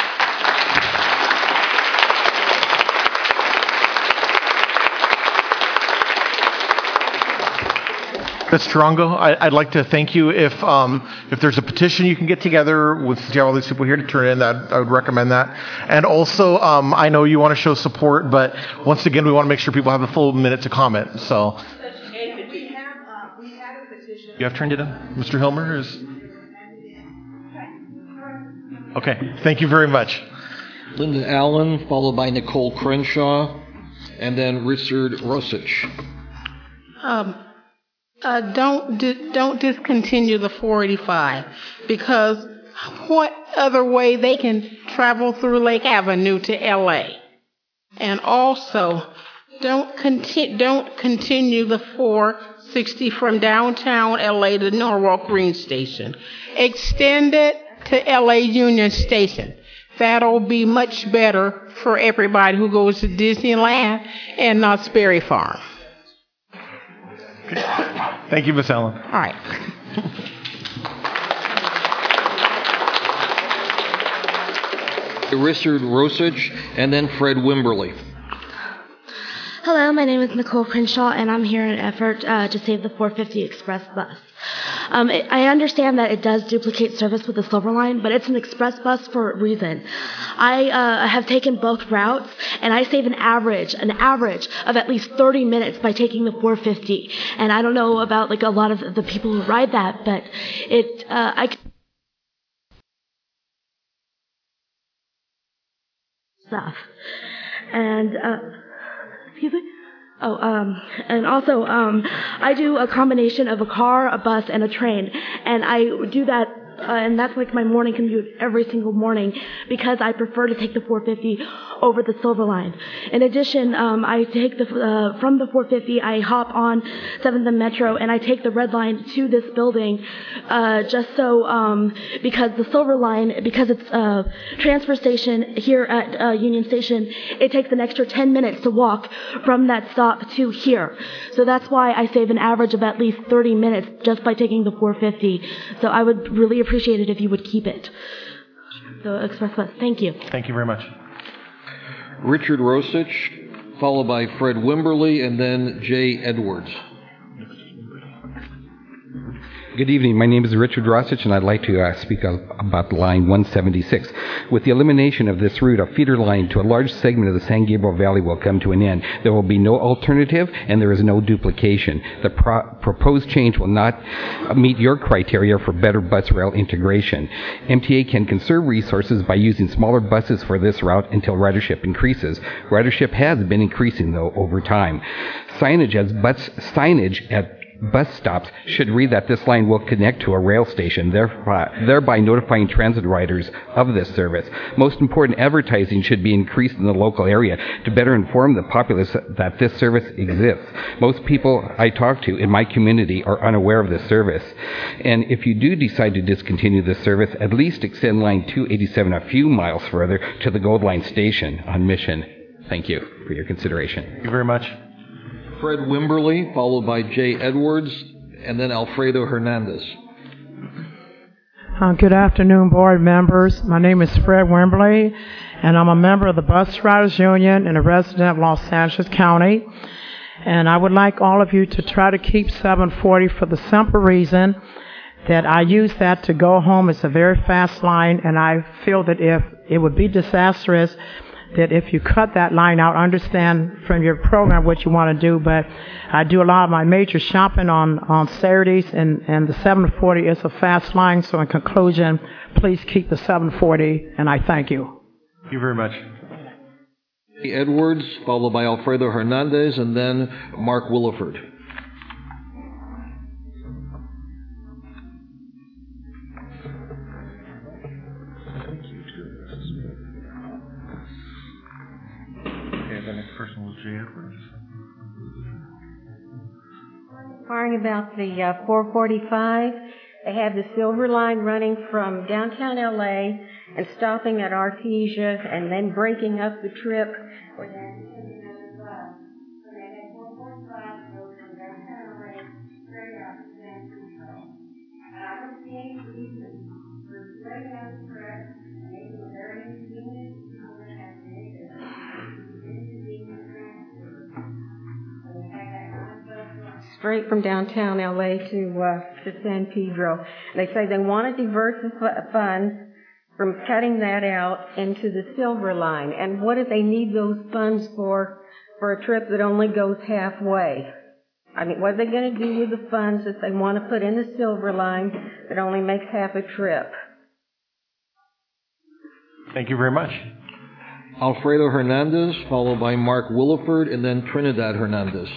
Ms. Tarango, I'd like to thank you. If there's a petition you can get together with all these people here to turn in, that I would recommend that. And also, I know you want to show support, but once again, we want to make sure people have a full minute to comment. So, you have turned it in, Mr. Hilmer? Okay, thank you very much. Linda Allen, followed by Nicole Crenshaw, and then Richard Rosich. Don't discontinue the 485, because what other way they can travel through Lake Avenue to LA? And also, don't continue the 460 from downtown LA to Norwalk Green Station. Extend it to LA Union Station. That'll be much better for everybody who goes to Disneyland and Knott's Berry Farm. Thank you, Ms. Allen. All right. Richard Rosich, and then Fred Wimberly. Hello, my name is Nicole Crenshaw, and I'm here in an effort to save the 450 Express bus. I understand that it does duplicate service with the Silver Line, but it's an express bus for a reason. I have taken both routes, and I save an average of at least 30 minutes by taking the 450. And I don't know about a lot of the people who ride that, but stuff. And excuse me? And also, I do a combination of a car, a bus, and a train. And I do that, and that's my morning commute every single morning, because I prefer to take the 450 over the Silver Line. In addition, I take from the 450, I hop on 7th and Metro, and I take the Red Line to this building, just so, because the Silver Line, because it's a transfer station here at Union Station, it takes an extra 10 minutes to walk from that stop to here. So that's why I save an average of at least 30 minutes just by taking the 450. So I would really appreciate it if you would keep it. The Express Bus. Thank you. Thank you very much. Richard Rosich, followed by Fred Wimberly, and then Jay Edwards. Good evening. My name is Richard Rosich, and I'd like to speak about line 176. With the elimination of this route, a feeder line to a large segment of the San Gabriel Valley will come to an end. There will be no alternative, and there is no duplication. The proposed change will not meet your criteria for better bus rail integration. MTA can conserve resources by using smaller buses for this route until ridership increases. Ridership has been increasing, though, over time. Signage at bus stops should read that this line will connect to a rail station, thereby notifying transit riders of this service. Most important, advertising should be increased in the local area to better inform the populace that this service exists. Most people I talk to in my community are unaware of this service. And if you do decide to discontinue this service, at least extend line 287 a few miles further to the Gold Line station on Mission. Thank you for your consideration. Thank you very much. Fred Wimberly, followed by Jay Edwards, and then Alfredo Hernandez. Good afternoon, board members. My name is Fred Wimberly, and I'm a member of the Bus Riders Union and a resident of Los Angeles County. And I would like all of you to try to keep 740 for the simple reason that I use that to go home. It's a very fast line, and I feel that if it would be disastrous that if you cut that line out, I understand from your program what you want to do, but I do a lot of my major shopping on Saturdays, and the 740 is a fast line. So in conclusion, please keep the 740, and I thank you. Thank you very much. Edwards, followed by Alfredo Hernandez, and then Mark Williford. The next person was Jay Edwards. Inquiring about the 445, they have the Silver Line running from downtown LA and stopping at Artesia and then breaking up the trip. Straight from downtown LA to San Pedro. They say they want to divert the funds from cutting that out into the Silver Line. And what do they need those funds for a trip that only goes halfway? I mean, what are they going to do with the funds that they want to put in the Silver Line that only makes half a trip? Thank you very much. Alfredo Hernandez, followed by Mark Williford, and then Trinidad Hernandez.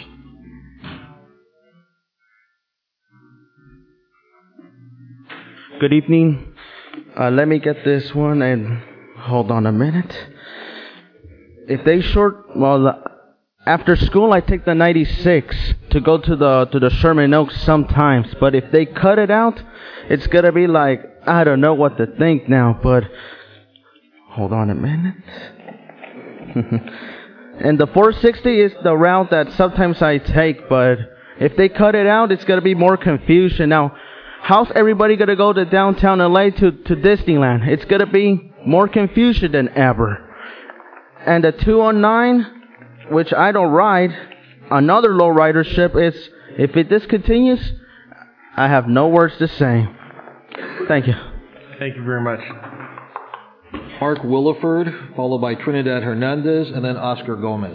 Good evening. Let me get this one and hold on a minute. If they after school I take the 96 to go to the Sherman Oaks sometimes, but if they cut it out, it's gonna be like, I don't know what to think now, but hold on a minute. And the 460 is the route that sometimes I take, but if they cut it out, it's gonna be more confusion. Now, how's everybody going to go to downtown LA to Disneyland? It's going to be more confusion than ever. And the 209, which I don't ride, another low ridership is, if it discontinues, I have no words to say. Thank you. Thank you very much. Mark Williford, followed by Trinidad Hernandez, and then Oscar Gomez.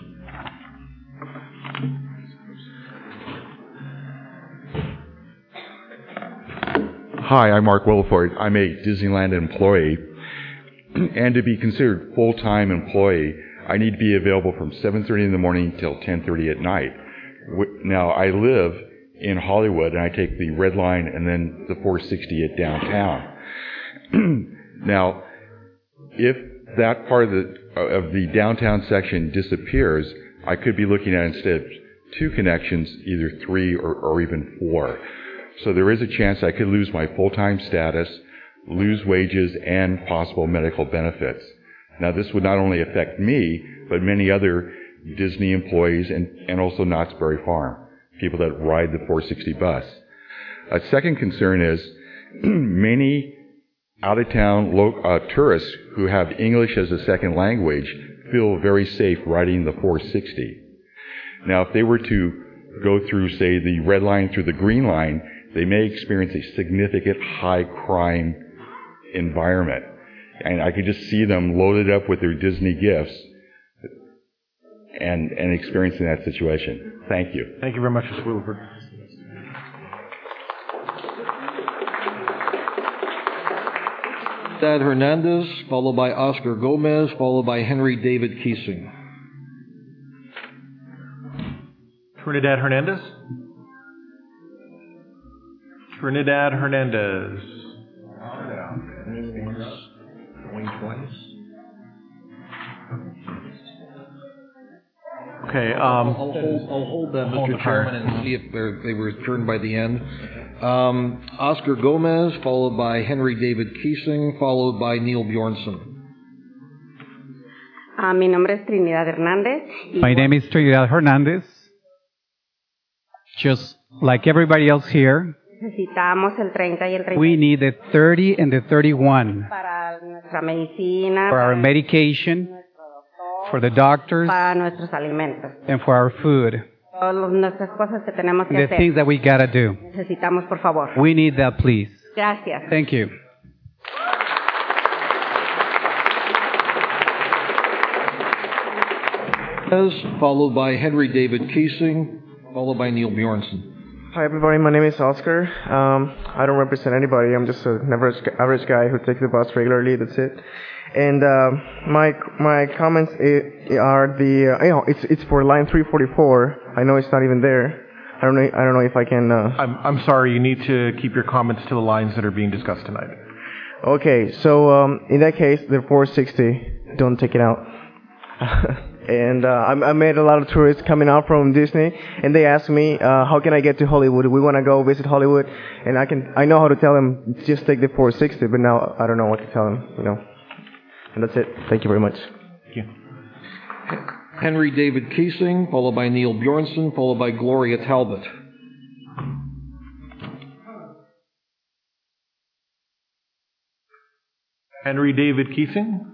Hi, I'm Mark Williford. I'm a Disneyland employee, and to be considered full-time employee, I need to be available from 7:30 in the morning till 10:30 at night. Now, I live in Hollywood, and I take the Red Line and then the 460 at downtown. Now, if that part of the downtown section disappears, I could be looking at instead of 2 connections, either 3 or even 4. So there is a chance I could lose my full-time status, lose wages, and possible medical benefits. Now, this would not only affect me, but many other Disney employees and also Knott's Berry Farm, people that ride the 460 bus. A second concern is many out-of-town tourists who have English as a second language feel very safe riding the 460. Now, if they were to go through, say, the Red Line through the Green Line, they may experience a significant high crime environment. And I could just see them loaded up with their Disney gifts and experiencing that situation. Thank you. Thank you very much, Mr. Williford. Trinidad Hernandez, followed by Oscar Gomez, followed by Henry David Keesing. Trinidad Hernandez? Trinidad Hernandez. Going twice. Okay. I'll hold them, Mr. Chairman, and see if they were turned by the end. Oscar Gomez, followed by Henry David Keesing, followed by Neil Bjornson. Mi nombre es Trinidad Hernández. My name is Trinidad Hernandez. just like everybody else here, Necesitamos el 30 y el 30 we need the 30 and the 31 para nuestra medicina, for our medication, for the doctors, para nuestros alimentos. and for our food. Todas nuestras cosas que tenemos que The hacer. things that we gotta do. Necesitamos, por favor. We need that, please. Gracias. Thank you. Followed by Henry David Keesing, followed by Neil Bjornson. Hi everybody, my name is Oscar. I don't represent anybody. I'm just an average guy who takes the bus regularly. That's it. And my comments are it's for line 344. I know it's not even there. I don't know if I can. I'm sorry. You need to keep your comments to the lines that are being discussed tonight. Okay, so in that case, the 460. Don't take it out. And I met a lot of tourists coming out from Disney, and they asked me, how can I get to Hollywood? We want to go visit Hollywood, and I know how to tell them, just take the 460, but now I don't know what to tell them, And that's it. Thank you very much. Thank you. Henry David Keesing, followed by Neil Bjornson, followed by Gloria Talbot. Henry David Keesing.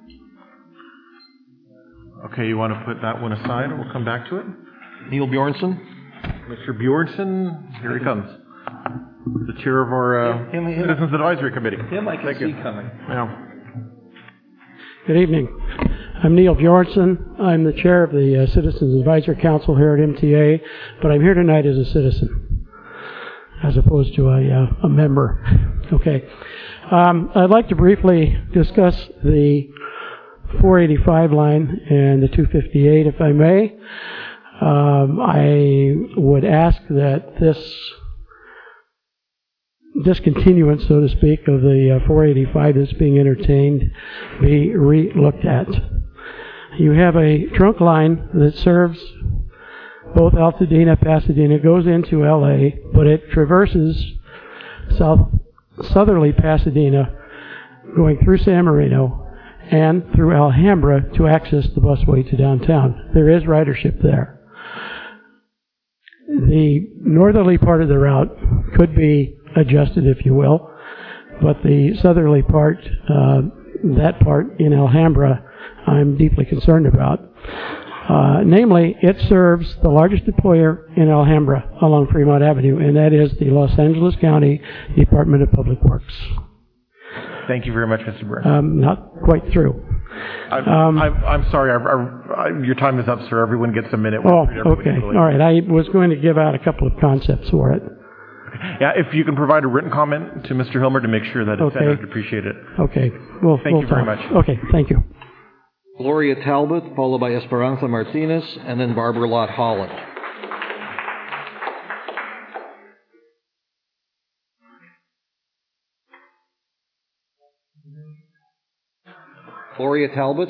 Okay, you want to put that one aside, and we'll come back to it. Neil Bjornson. Mr. Bjornson, here he comes. The chair of our Citizens Advisory Committee. Him I can see coming. Yeah. Good evening. I'm Neil Bjornson. I'm the chair of the Citizens Advisory Council here at MTA, but I'm here tonight as a citizen, as opposed to a member. Okay. I'd like to briefly discuss the 485 line and the 258, if I may. I would ask that this discontinuance, so to speak, of the 485 that's being entertained be re-looked at. You have a trunk line that serves both Altadena, Pasadena, goes into LA, but it traverses southerly Pasadena, going through San Marino and through Alhambra to access the busway to downtown. There is ridership there. The northerly part of the route could be adjusted, if you will, but the southerly part, that part in Alhambra, I'm deeply concerned about. Namely, it serves the largest employer in Alhambra along Fremont Avenue, and that is the Los Angeles County Department of Public Works. Thank you very much, Mr. Brown. Not quite through. I'm sorry. Your time is up, sir. Everyone gets a minute. Oh, okay. All right. I was going to give out a couple of concepts for it. Yeah, if you can provide a written comment to Mr. Hilmer to make sure that it's sent, I'd appreciate it. Okay. Well, thank you very much. Okay. Thank you. Gloria Talbot, followed by Esperanza Martinez, and then Barbara Lott Holland. Gloria Talbot.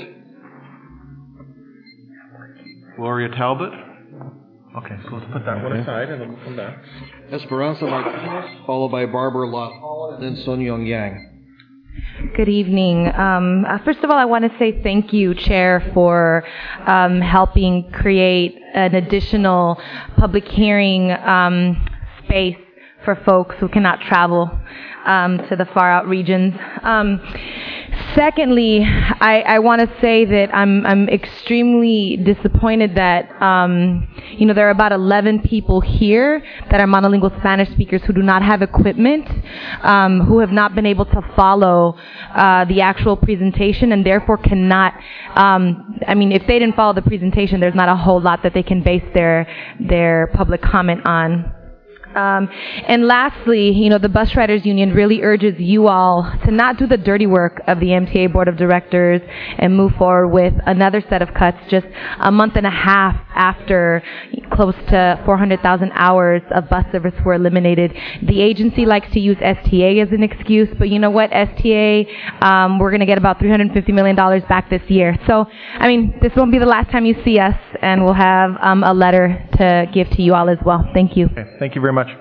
Gloria Talbot. Okay, so let's put that one aside and then we'll come back. Esperanza Martinez, followed by Barbara Lott Holland, and then Sun Young Yang. Good evening. First of all, I want to say thank you, Chair, for helping create an additional public hearing space for folks who cannot travel to the far out regions. Secondly, I want to say that I'm extremely disappointed that there are about 11 people here that are monolingual Spanish speakers who do not have equipment, who have not been able to follow the actual presentation and therefore cannot. If they didn't follow the presentation, there's not a whole lot that they can base their public comment on. And lastly, the Bus Riders Union really urges you all to not do the dirty work of the MTA Board of Directors and move forward with another set of cuts just a month and a half after close to 400,000 hours of bus service were eliminated. The agency likes to use STA as an excuse, but you know what? STA, we're going to get about $350 million back this year. So, this won't be the last time you see us, and we'll have a letter to give to you all as well. Thank you. Okay, thank you very much.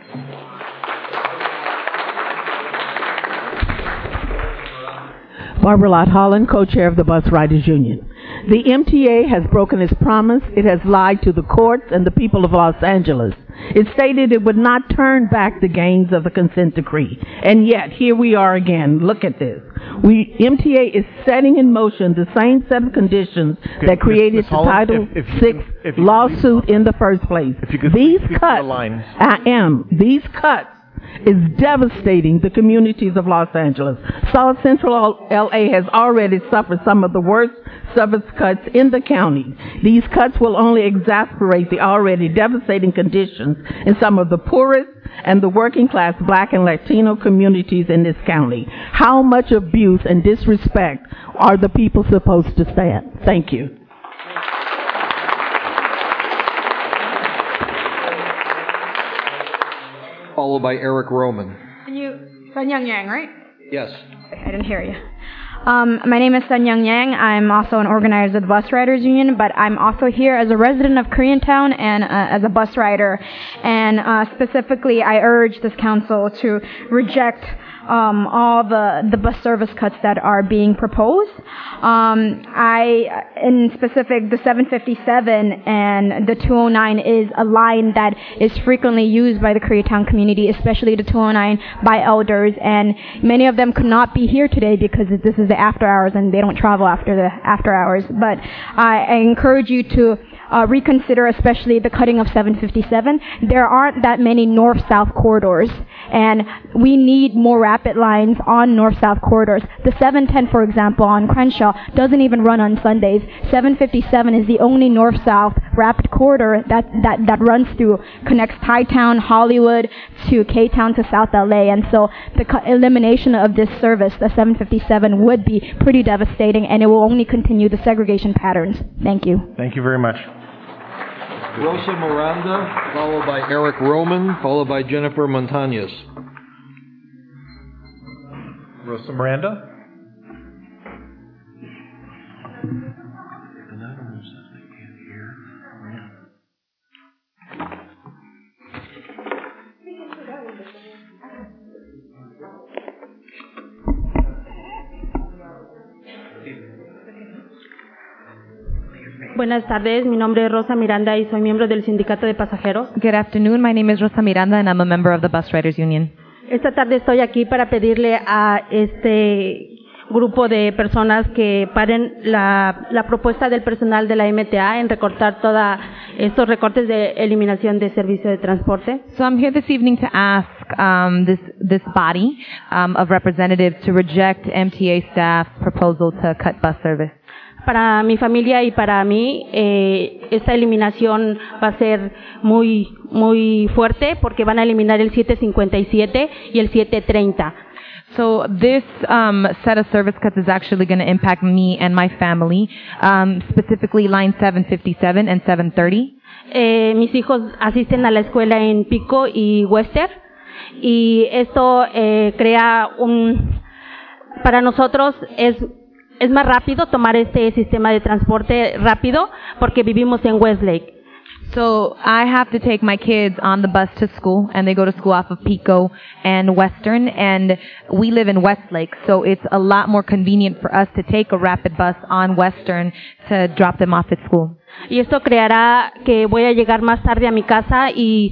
Barbara Lott Holland, co-chair of the Bus Riders Union. The MTA has broken its promise. It has lied to the courts and the people of Los Angeles. It stated it would not turn back the gains of the consent decree. And yet, here we are again. Look at this. MTA is setting in motion the same set of conditions that created the Title VI lawsuit in the first place. These cuts is devastating the communities of Los Angeles. South Central LA has already suffered some of the worst service cuts in the county. These cuts will only exacerbate the already devastating conditions in some of the poorest and the working class Black and Latino communities in this county. How much abuse and disrespect are the people supposed to stand? Thank you. Followed by Eric Roman. Sun Young Yang, right? Yes. I didn't hear you. My name is Sun Young Yang. I'm also an organizer of the Bus Riders Union, but I'm also here as a resident of Koreatown and as a bus rider. And specifically, I urge this council to reject all the bus service cuts that are being proposed. In specific, the 757 and the 209 is a line that is frequently used by the Koreatown community, especially the 209 by elders, and many of them could not be here today because this is the after hours and they don't travel after the after hours. But I encourage you to reconsider, especially the cutting of 757. There aren't that many north-south corridors, and we need more rapid lines on north-south corridors. The 710, for example, on Crenshaw doesn't even run on Sundays. 757 is the only north-south rapid corridor that runs through, connects Thai-Town, Hollywood, to K-Town, to South LA, and so the elimination of this service, the 757, would be pretty devastating, and it will only continue the segregation patterns. Thank you. Thank you very much. Rosa Miranda, followed by Eric Roman, followed by Jennifer Montañez. Rosa Miranda. Buenas tardes, mi nombre es Rosa Miranda y soy miembro del Sindicato de Pasajeros. Good afternoon, my name is Rosa Miranda and I'm a member of the Bus Riders Union. Esta tarde estoy aquí para pedirle a este grupo de personas que paren la propuesta del personal de la MTA en recortar todos estos recortes de eliminación de servicio de transporte. So I'm here this evening to ask this body of representatives to reject MTA staff's proposal to cut bus service. Para mi familia y para mí, esta eliminación va a ser muy fuerte porque van a eliminar el 757 y el 730. So this set of service cuts is actually going to impact me and my family, specifically line 757 and 730. Mis hijos asisten a la escuela en Pico y Western y esto crea para nosotros es más rápido tomar este sistema de transporte rápido porque vivimos en Westlake. So I have to take my kids on the bus to school, and they go to school off of Pico and Western, and we live in Westlake, so it's a lot more convenient for us to take a rapid bus on Western to drop them off at school. Y esto creará que voy a llegar más tarde a mi casa y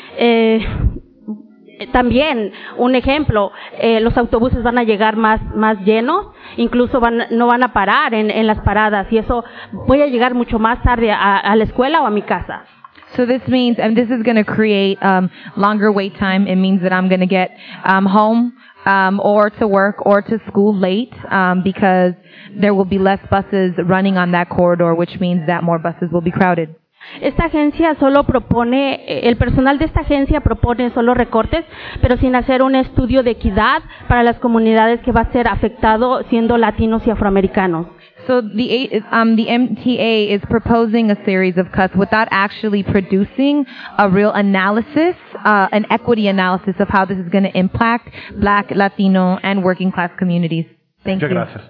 también, un ejemplo, los autobuses van a llegar más llenos, incluso no van a parar en las paradas, y eso voy a llegar mucho más tarde a la escuela o a mi casa. So this means, and this is going to create longer wait time. It means that I'm going to get home or to work or to school late because there will be less buses running on that corridor, which means that more buses will be crowded. Esta agencia el personal de esta agencia propone solo recortes, pero sin hacer un estudio de equidad para las comunidades que va a ser afectado siendo latinos y afroamericanos. So the MTA is proposing a series of cuts without actually producing a real analysis, an equity analysis of how this is going to impact Black, Latino, and working class communities. Thank you. Gracias.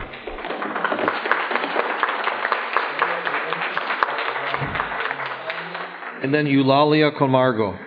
And then Eulalia Camargo.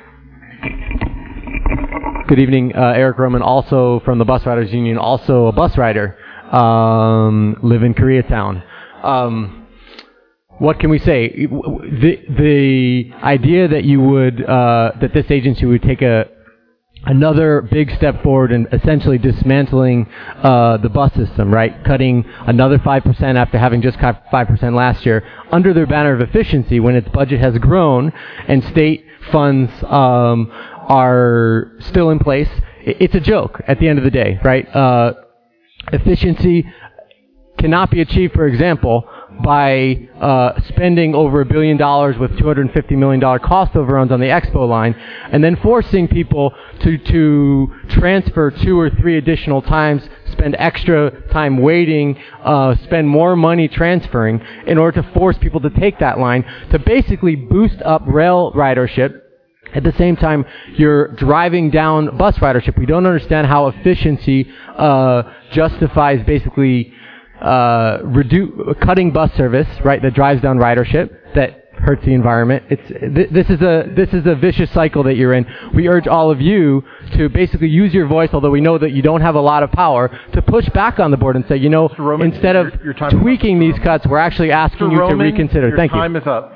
Good evening, Eric Roman, also from the Bus Riders Union, also a bus rider, live in Koreatown. what can we say? The idea that you would, that this agency would take another big step forward in essentially dismantling the bus system, right? Cutting another 5% after having just cut 5% last year under their banner of efficiency when its budget has grown and state funds are still in place. It's a joke at the end of the day, right? Efficiency cannot be achieved, for example, by spending over $1 billion with $250 million cost overruns on the expo line, and then forcing people to transfer 2 or 3 additional times, spend extra time waiting, spend more money transferring in order to force people to take that line to basically boost up rail ridership. At the same time, you're driving down bus ridership. We don't understand how efficiency justifies basically cutting bus service, right, that drives down ridership, that hurts the environment. This is a vicious cycle that you're in. We urge all of you to basically use your voice, although we know that you don't have a lot of power, to push back on the board and say, you know, Roman, instead of tweaking these cuts, we're actually asking you to reconsider. Thank you. Your time is up.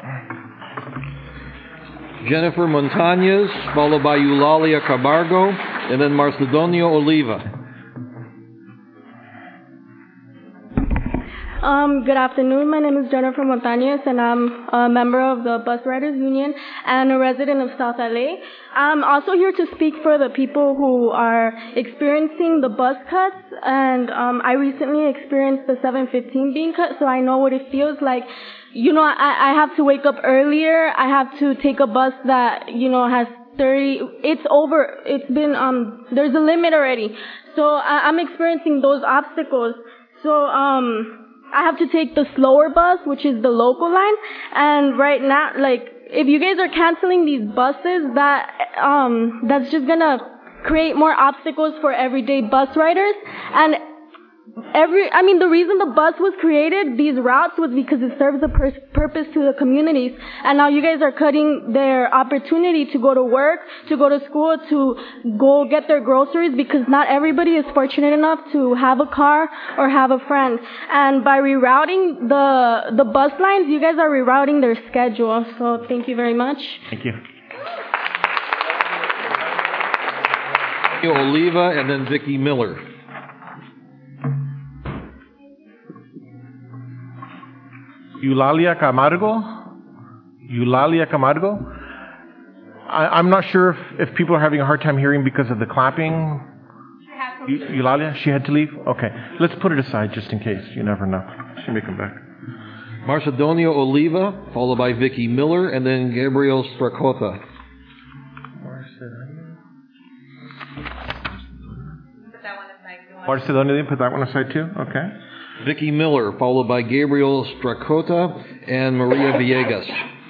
Jennifer Montañez, followed by Eulalia Camargo, and then Marcedonio Oliva. Good afternoon. My name is Jennifer Montañez, and I'm a member of the Bus Riders Union and a resident of South LA. I'm also here to speak for the people who are experiencing the bus cuts, and I recently experienced the 715 being cut, so I know what it feels like. You know, I have to wake up earlier. I have to take a bus that, you know, has 30, it's been, there's a limit already. So I'm experiencing those obstacles. So, I have to take the slower bus, which is the local line. And right now, like, if you guys are canceling these buses, that's just gonna create more obstacles for everyday bus riders. And the reason the bus was created, these routes, was because it serves a purpose to the communities. And now you guys are cutting their opportunity to go to work, to go to school, to go get their groceries, because not everybody is fortunate enough to have a car or have a friend. And by rerouting the bus lines, you guys are rerouting their schedule. So thank you very much. Thank you. Oliva, and then Vicki Miller. Eulalia Camargo? I'm not sure if people are having a hard time hearing because of the clapping. Eulalia, she had to leave? Okay. Let's put it aside just in case. You never know. She may come back. Marcedonio Oliva, followed by Vicki Miller, and then Gabriel Stracota. Marcedonio, put that one aside too? Okay. Vicki Miller, followed by Gabriel Stracota and Maria Villegas.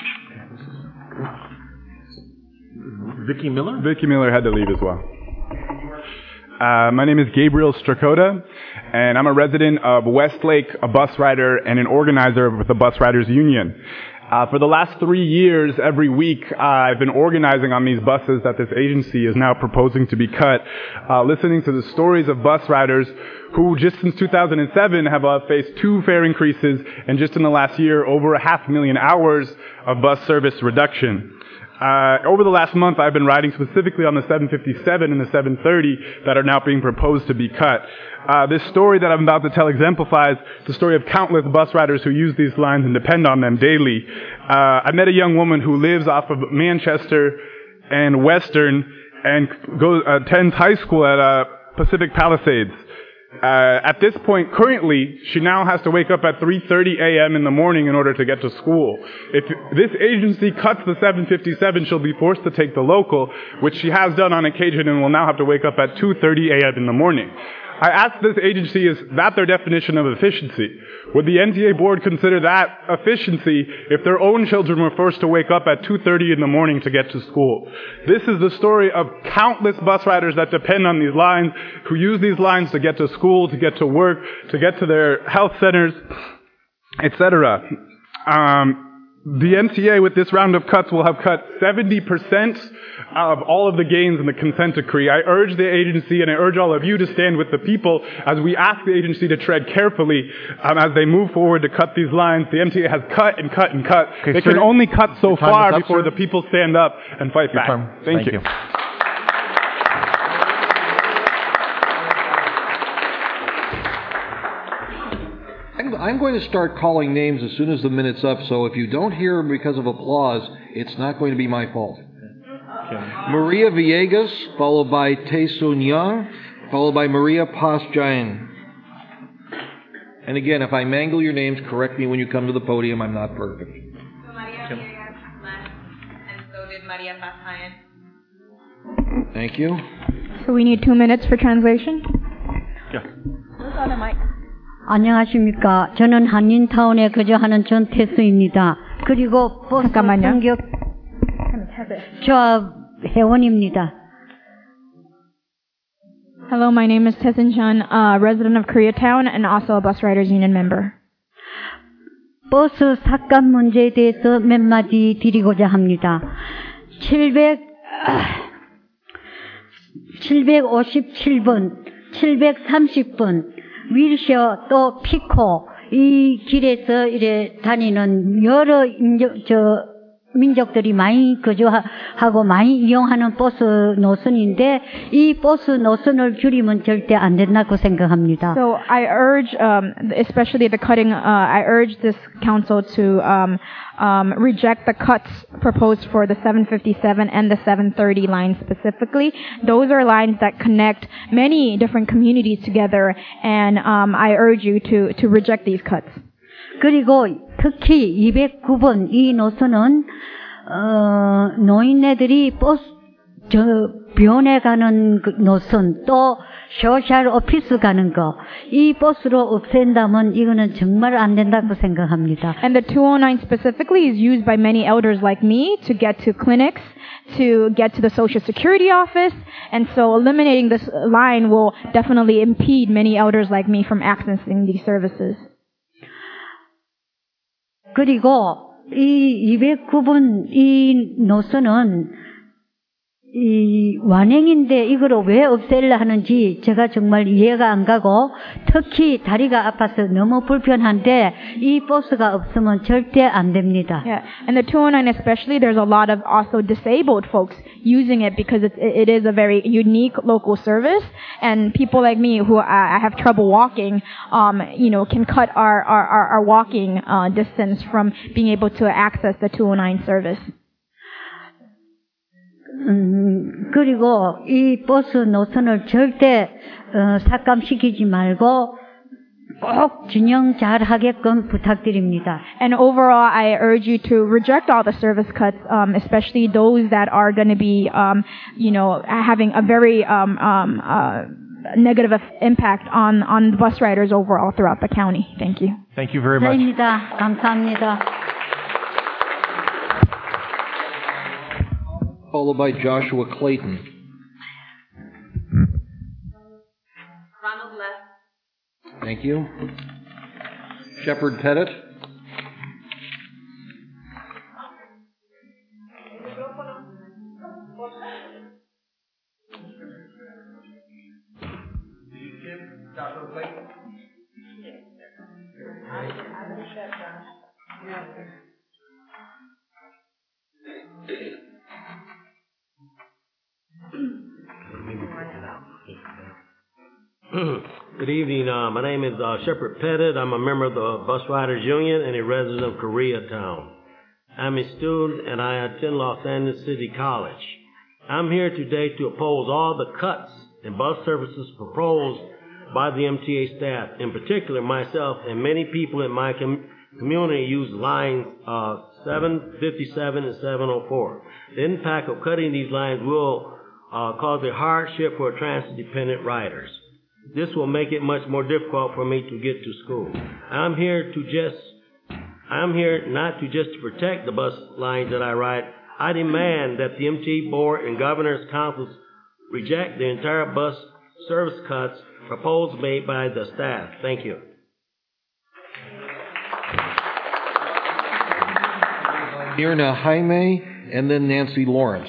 Vicki Miller? Vicki Miller had to leave as well. My name is Gabriel Stracota, and I'm a resident of Westlake, a bus rider, and an organizer with the Bus Riders Union. For the last 3 years, every week, I've been organizing on these buses that this agency is now proposing to be cut, listening to the stories of bus riders who just since 2007 have faced 2 fare increases, and just in the last year, over 500,000 hours of bus service reduction. Over the last month, I've been riding specifically on the 757 and the 730 that are now being proposed to be cut. This story that I'm about to tell exemplifies the story of countless bus riders who use these lines and depend on them daily. I met a young woman who lives off of Manchester and Western and attends high school at Pacific Palisades. At this point, currently, she now has to wake up at 3:30 a.m. in the morning in order to get to school. If this agency cuts the 757, she'll be forced to take the local, which she has done on occasion, and will now have to wake up at 2:30 a.m. in the morning. I asked this agency, is that their definition of efficiency? Would the NTA board consider that efficiency if their own children were forced to wake up at 2:30 in the morning to get to school? This is the story of countless bus riders that depend on these lines, who use these lines to get to school, to get to work, to get to their health centers, etc. The MTA with this round of cuts will have cut 70% of all of the gains in the consent decree. I urge the agency and I urge all of you to stand with the people as we ask the agency to tread carefully as they move forward to cut these lines. The MTA has cut and cut and cut. Okay, they sir, can only cut so far up, before sir. the people stand up and fight back. Thank you. I'm going to start calling names as soon as the minute's up, so if you don't hear them because of applause, it's not going to be my fault. Maria Villegas, followed by Tae Soon Young, followed by Maria Paz Jain. And again, if I mangle your names, correct me when you come to the podium. I'm not perfect. So Maria Villegas left, and so did Maria Paz Jain. Thank you. So we need 2 minutes for translation. Who's on the mic? 안녕하십니까. 저는 한인타운에 거주하는 전태수입니다. 그리고 버스 공격 조합 회원입니다. Hello, my name is Tae-Sin Chun, a resident of Koreatown and also a Bus Riders Union member. 버스 삭감 문제에 대해서 몇 마디 드리고자 합니다. 757번, 730번, 윌셔 또 피코 이 길에서 이래 다니는 여러 민족들이 많이 거주하고 많이 이용하는 버스 노선인데 이 버스 노선을 줄이면 절대 안 된다고 생각합니다. So I urge, especially the cutting, I urge this council to reject the cuts proposed for the 757 and the 730 lines specifically. Those are lines that connect many different communities together, and I urge you to reject these cuts. 그리고 특히 209번 이 노선은 노인네들이 버스 병원에 가는 노선 또 소셜 오피스 가는 거 이 버스로 없앤다면 이거는 정말 안 된다고 생각합니다. And the 209 specifically is used by many elders like me to get to clinics, to get to the Social Security office, and so eliminating this line will definitely impede many elders like me from accessing these services. 그리고 이 209번 이 노선은 이 완행인데 이걸 왜 없애려 하는지 제가 정말 이해가 안 가고 특히 다리가 아파서 너무 불편한데 이 버스가 없으면 절대 안 됩니다. Yeah, and the 209 especially, there's a lot of also disabled folks using it because it is a very unique local service, and people like me who I have trouble walking, can cut our walking distance from being able to access the 209 service. 그리고 이 버스 노선을 절대 삭감시키지 말고 꼭 진영 잘 하게끔 부탁드립니다. And overall, I urge you to reject all the service cuts, especially those that are going to be, having a very negative impact on the bus riders overall throughout the county. Thank you. Thank you very much. 감사합니다. Followed by Joshua Clayton. Ronald Left. Thank you. Shepard Pettit. Good evening. My name is Shepard Pettit. I'm a member of the Bus Riders Union and a resident of Koreatown. I'm a student and I attend Los Angeles City College. I'm here today to oppose all the cuts in bus services proposed by the MTA staff. In particular, myself and many people in my community use lines 757 and 704. The impact of cutting these lines will cause a hardship for transit-dependent riders. This will make it much more difficult for me to get to school. I'm here not to just protect the bus lines that I ride. I demand that the MTA board and governor's councils reject the entire bus service cuts proposed made by the staff. Thank you. Mirna Jaime, and then Nancy Lawrence.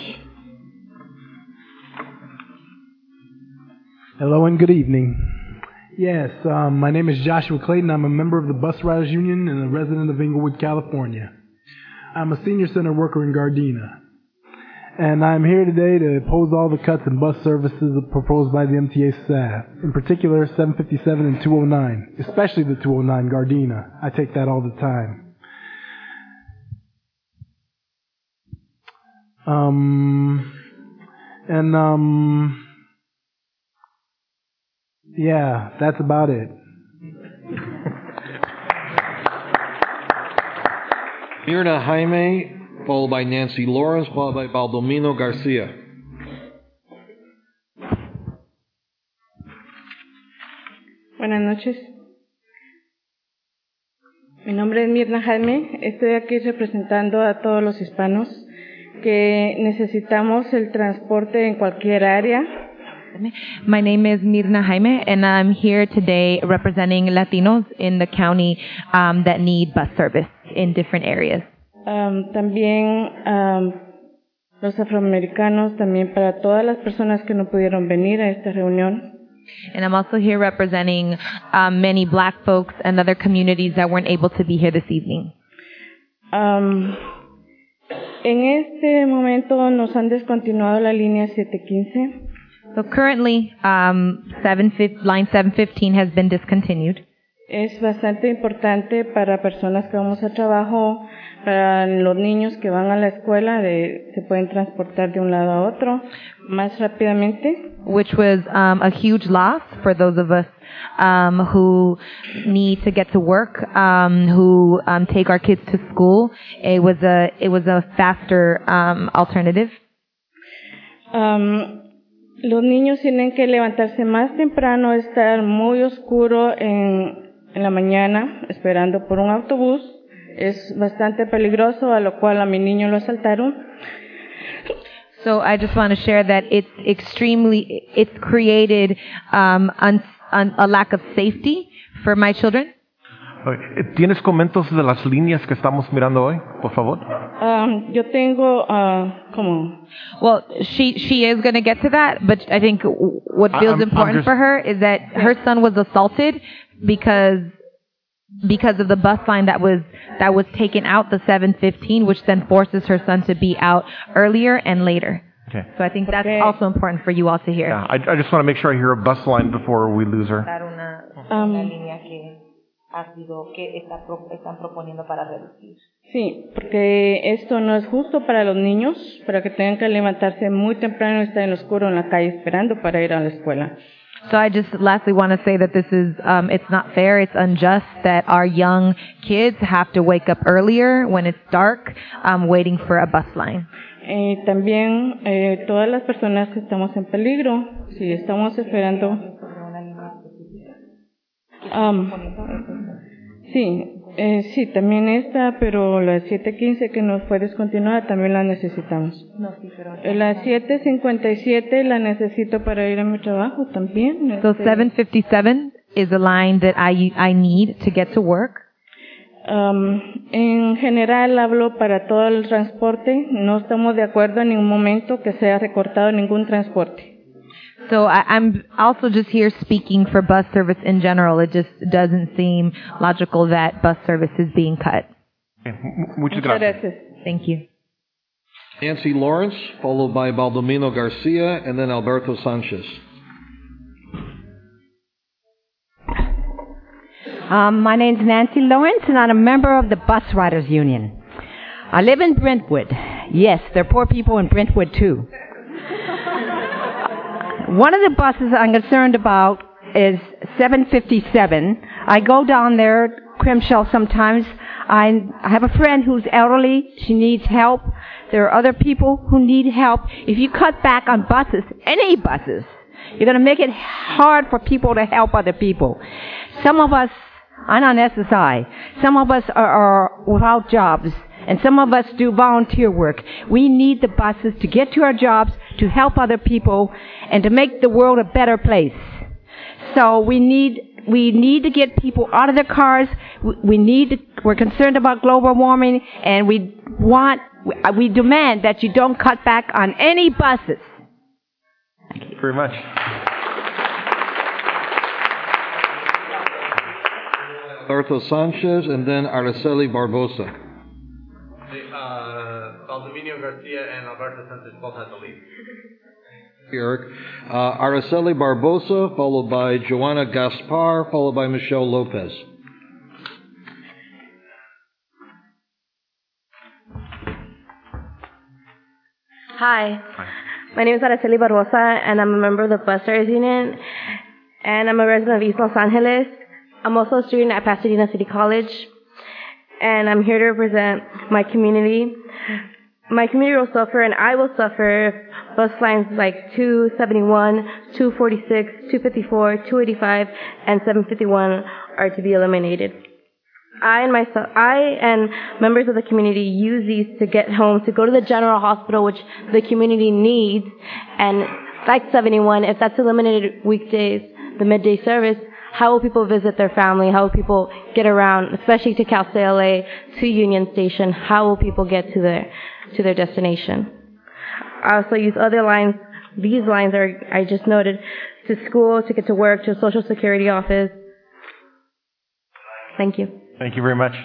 Hello and good evening. Yes, my name is Joshua Clayton. I'm a member of the Bus Riders Union and a resident of Inglewood, California. I'm a senior center worker in Gardena. And I'm here today to oppose all the cuts in bus services proposed by the MTA staff, in particular 757 and 209, especially the 209 Gardena. I take that all the time. Yeah, that's about it. Mirna Jaime, followed by Nancy Lawrence, followed by Baldomino Garcia. Buenas noches. Mi nombre es Mirna Jaime. Estoy aquí representando a todos los hispanos que necesitamos el transporte en cualquier área. My name is Mirna Jaime, and I'm here today representing Latinos in the county that need bus service in different areas. También los afroamericanos, también para todas las personas que no pudieron venir a esta reunión. And I'm also here representing many black folks and other communities that weren't able to be here this evening. En este momento nos han descontinuado la línea 715. So currently, line 715 has been discontinued. Es bastante importante para personas que vamos a trabajo, para los niños que van a la escuela, se pueden transportar de un lado a otro más rápidamente. Which was a huge loss for those of us who need to get to work, who take our kids to school. It was a faster alternative. Los niños tienen que levantarse más temprano, estar muy oscuro en la mañana esperando por un autobús. Es bastante peligroso, a lo cual a mi niño lo asaltaron. So I just want to share that it's created a lack of safety for my children. ¿Tienes comentarios de las líneas que estamos mirando hoy, por favor? Yo tengo como... Well, she is going to get to that, but I think what feels important for her is that her son was assaulted because of the bus line that was taken out, the 715, which then forces her son to be out earlier and later. Okay. So I think that's also important for you all to hear. Yeah, I just want to make sure I hear a bus line before we lose her. Sí, porque esto no es justo para los niños, para que tengan que levantarse muy temprano y estar en lo oscuro en la calle esperando para ir a la escuela. So I just lastly want to say that this is, it's not fair, it's unjust that our young kids have to wake up earlier when it's dark, waiting for a bus line. También todas las personas que estamos en peligro, si estamos esperando. Sí, también esta, pero la 715 que nos fue descontinuada también la necesitamos. La 757 la necesito para ir a mi trabajo también. So 757 is a line that I need to get to work. En general hablo para todo el transporte. No estamos de acuerdo en ningún momento que sea recortado ningún transporte. So I'm also just here speaking for bus service in general. It just doesn't seem logical that bus service is being cut. Muchas gracias. Thank you. Nancy Lawrence, followed by Baldomino Garcia, and then Alberto Sanchez. My name's Nancy Lawrence, and I'm a member of the Bus Riders Union. I live in Brentwood. Yes, there are poor people in Brentwood, too. One of the buses I'm concerned about is 757. I go down there, Crimshell, sometimes. I have a friend who's elderly. She needs help. There are other people who need help. If you cut back on buses, any buses, you're going to make it hard for people to help other people. Some of us, I'm on SSI. Some of us are without jobs. And some of us do volunteer work. We need the buses to get to our jobs, to help other people, and to make the world a better place. So we need to get people out of their cars. We need to We're concerned about global warming, and we demand that you don't cut back on any buses. Thank you very much. Arthur Sanchez, and then Araceli Barbosa. Valdominio Garcia and Alberto Sanchez both had to leave. Eric. Araceli Barbosa, followed by Joanna Gaspar, followed by Michelle Lopez. Hi. My name is Araceli Barbosa, and I'm a member of the Bus Drivers Union, and I'm a resident of East Los Angeles. I'm also a student at Pasadena City College, and I'm here to represent my community. My community will suffer, and I will suffer, if bus lines like 271, 246, 254, 285, and 751 are to be eliminated. I and members of the community use these to get home, to go to the general hospital, which the community needs, and like 71, if that's eliminated weekdays, the midday service, how will people visit their family? How will people get around, especially to Cal State LA, to Union Station? How will people get to their destination? I also use other lines. These lines I just noted, to school, to get to work, to a Social Security office. Thank you. Thank you very much.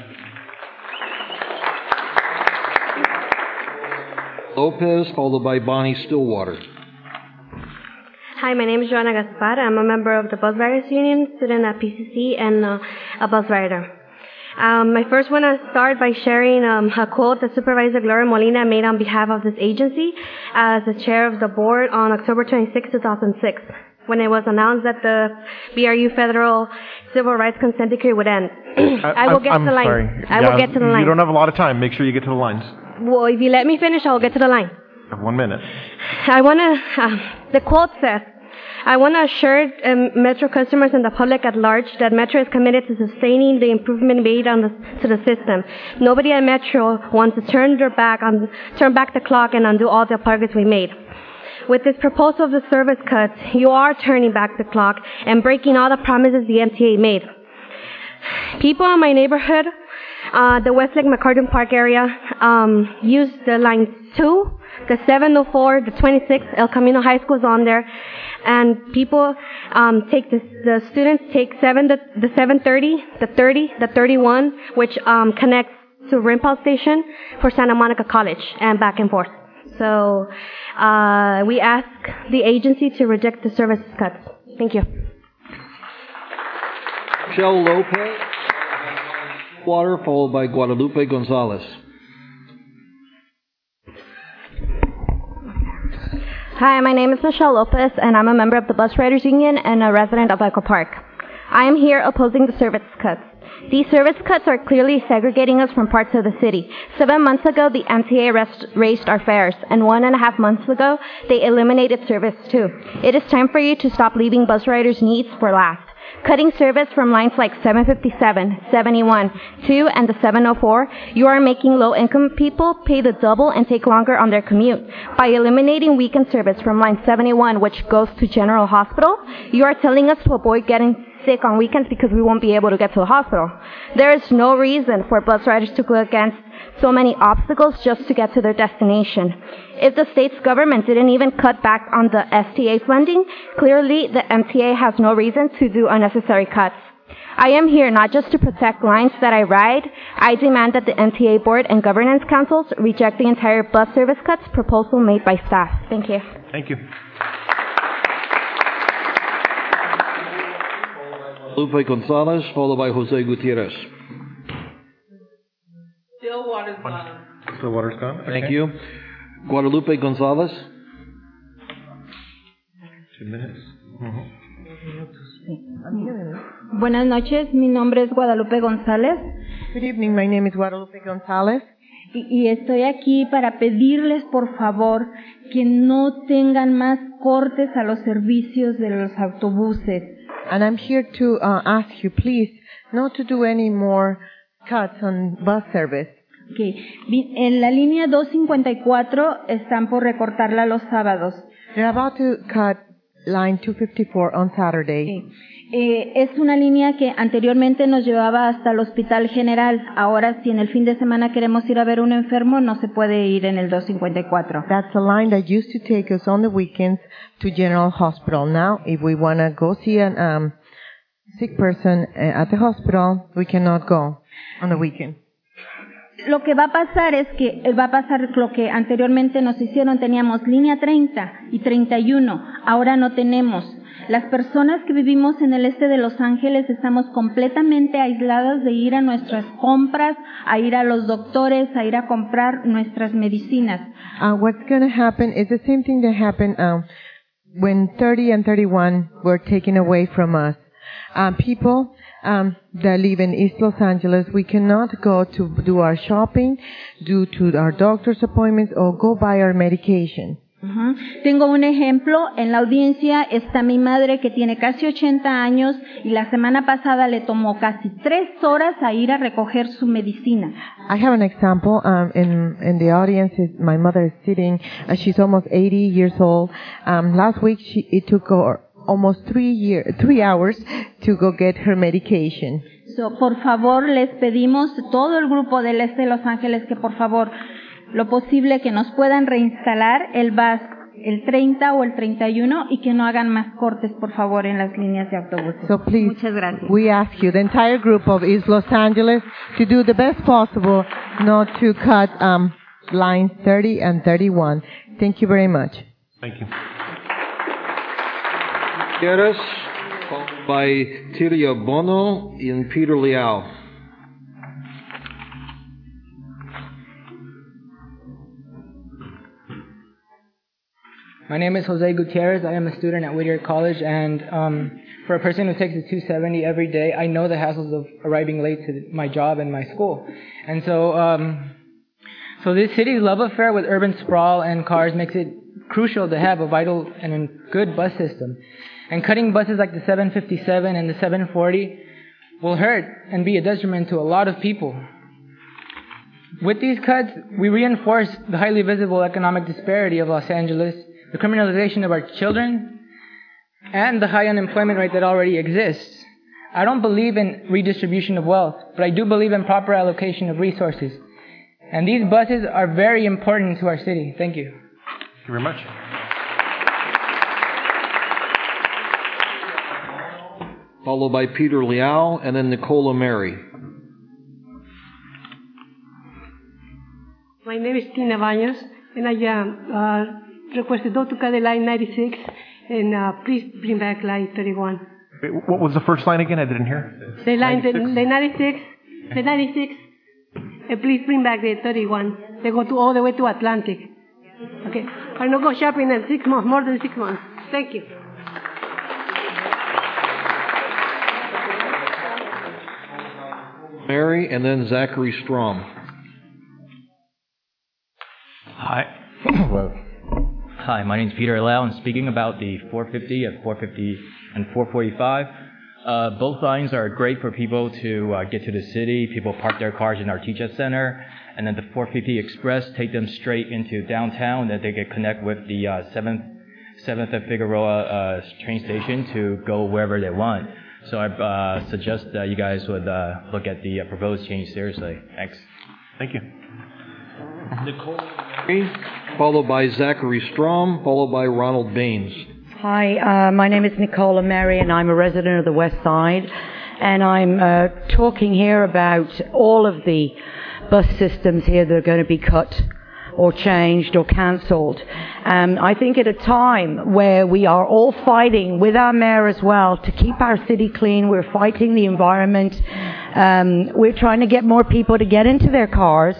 Lopez, followed by Bonnie Stillwater. Hi, my name is Joanna Gaspar. I'm a member of the Bus Riders Union, student at PCC, and a bus rider. I first want to start by sharing a quote that Supervisor Gloria Molina made on behalf of this agency as the chair of the board on October 26, 2006, when it was announced that the BRU Federal Civil Rights Consent Decree would end. I will get to the line. Sorry. I will get to the line. You don't have a lot of time. Make sure you get to the lines. Well, if you let me finish, I will get to the line. You have 1 minute. The quote says, I want to assure Metro customers and the public at large that Metro is committed to sustaining the improvement made to the system. Nobody at Metro wants to turn back the clock and undo all the progress we made. With this proposal of the service cuts, you are turning back the clock and breaking all the promises the MTA made. People in my neighborhood, the Westlake McCartan Park area, use the line 2, the 704, the 26, El Camino High School is on there, and people the students take the 730, the 30, the 31, which connects to Rimpel Station for Santa Monica College and back and forth. So we ask the agency to reject the service cuts. Thank you. Michelle Lopez, followed by Guadalupe Gonzalez. Hi, my name is Michelle Lopez, and I'm a member of the Bus Riders Union and a resident of Echo Park. I am here opposing the service cuts. These service cuts are clearly segregating us from parts of the city. 7 months ago, the MTA raised our fares, and 1.5 months ago, they eliminated service too. It is time for you to stop leaving bus riders' needs for last. Cutting service from lines like 757, 71, 2, and the 704, you are making low-income people pay the double and take longer on their commute. By eliminating weekend service from line 71, which goes to General Hospital, you are telling us to avoid getting sick on weekends because we won't be able to get to the hospital. There is no reason for bus riders to go against so many obstacles just to get to their destination. If the state's government didn't even cut back on the STA funding, clearly the MTA has no reason to do unnecessary cuts. I am here not just to protect lines that I ride. I demand that the MTA board and governance councils reject the entire bus service cuts proposal made by staff. Thank you. Thank you. Lupe Gonzalez, followed by Jose Gutierrez. Stillwater's gone. Stillwater's gone? Okay. Thank you. Guadalupe Gonzalez. 2 minutes. Buenas noches, mi nombre es Guadalupe González. Good evening, my name is Guadalupe González. Y estoy aquí para pedirles, por favor, que no tengan más cortes a los servicios de los autobuses. And I'm here to ask you, please, not to do any more cuts on bus service. Okay. En la línea 254 están por recortarla los sábados. They're about to cut line 254 on Saturday. Es una línea que anteriormente nos llevaba hasta el Hospital General. Ahora, si en el fin de semana queremos ir a ver un enfermo, no se puede ir en el 254. That's a line that used to take us on the weekends to General Hospital. Now, if we want to go see a sick person at the hospital, we cannot go on the weekend. Lo que va a pasar es que va a pasar lo que anteriormente nos hicieron. Teníamos línea 30 y 31. Ahora no tenemos. Las personas que vivimos en el este de Los Ángeles estamos completamente aisladas de ir a nuestras compras, a ir a los doctores, a ir a comprar nuestras medicinas. What's going to happen is the same thing that happened when 30 and 31 were taken away from us. People that live in East Los Angeles, we cannot go to do our shopping, do to our doctor's appointments, or go buy our medication. Tengo un ejemplo, en la audiencia está mi madre que tiene casi 80 años y la semana pasada le tomó casi 3 horas a ir a recoger su medicina. I have an example in the audience. My mother is sitting, she's almost 80 years old. Last week it took her almost 3 hours to go get her medication. So, por favor, les pedimos todo el grupo del este de Los Ángeles que por favor lo posible que nos puedan reinstalar el bus, el 30 o el 31 y que no hagan más cortes, por favor, en las líneas de autobuses. So please, muchas gracias. We ask you, the entire group of East Los Angeles, to do the best possible not to cut lines 30 and 31. Thank you very much. Thank you. Gutierrez, followed by Tilia Bono and Peter Liao. My name is Jose Gutierrez. I am a student at Whittier College, and for a person who takes the 270 every day, I know the hassles of arriving late to my job and my school. And so this city's love affair with urban sprawl and cars makes it crucial to have a vital and a good bus system. And cutting buses like the 757 and the 740 will hurt and be a detriment to a lot of people. With these cuts, we reinforce the highly visible economic disparity of Los Angeles, the criminalization of our children, and the high unemployment rate that already exists. I don't believe in redistribution of wealth, but I do believe in proper allocation of resources. And these buses are very important to our city. Thank you. Thank you very much. Followed by Peter Liao and then Nicola Mary. My name is Tina Baños, and I requested not to cut the line 96, and please bring back line 31. Wait, what was the first line again? I didn't hear. The line, 96, and please bring back the 31. They go all the way to Atlantic. Okay, I don't go shopping in 6 months, more than 6 months. Thank you. Mary and then Zachary Strom. Hi. Hi, my name is Peter Lau. I'm speaking about the 450 and 450 and 445. Both lines are great for people to get to the city. People park their cars in Artesia Center, and then the 450 Express take them straight into downtown. That they can connect with the 7th and Figueroa train station to go wherever they want. So I suggest that you guys would look at the proposed change seriously. Thanks. Thank you. Nicole, followed by Zachary Strom, followed by Ronald Baines. Hi, my name is Nicola Mary, and I'm a resident of the West Side. And I'm talking here about all of the bus systems here that are going to be cut or changed or cancelled. I think at a time where we are all fighting with our mayor as well to keep our city clean, we're fighting the environment, we're trying to get more people to get into their cars,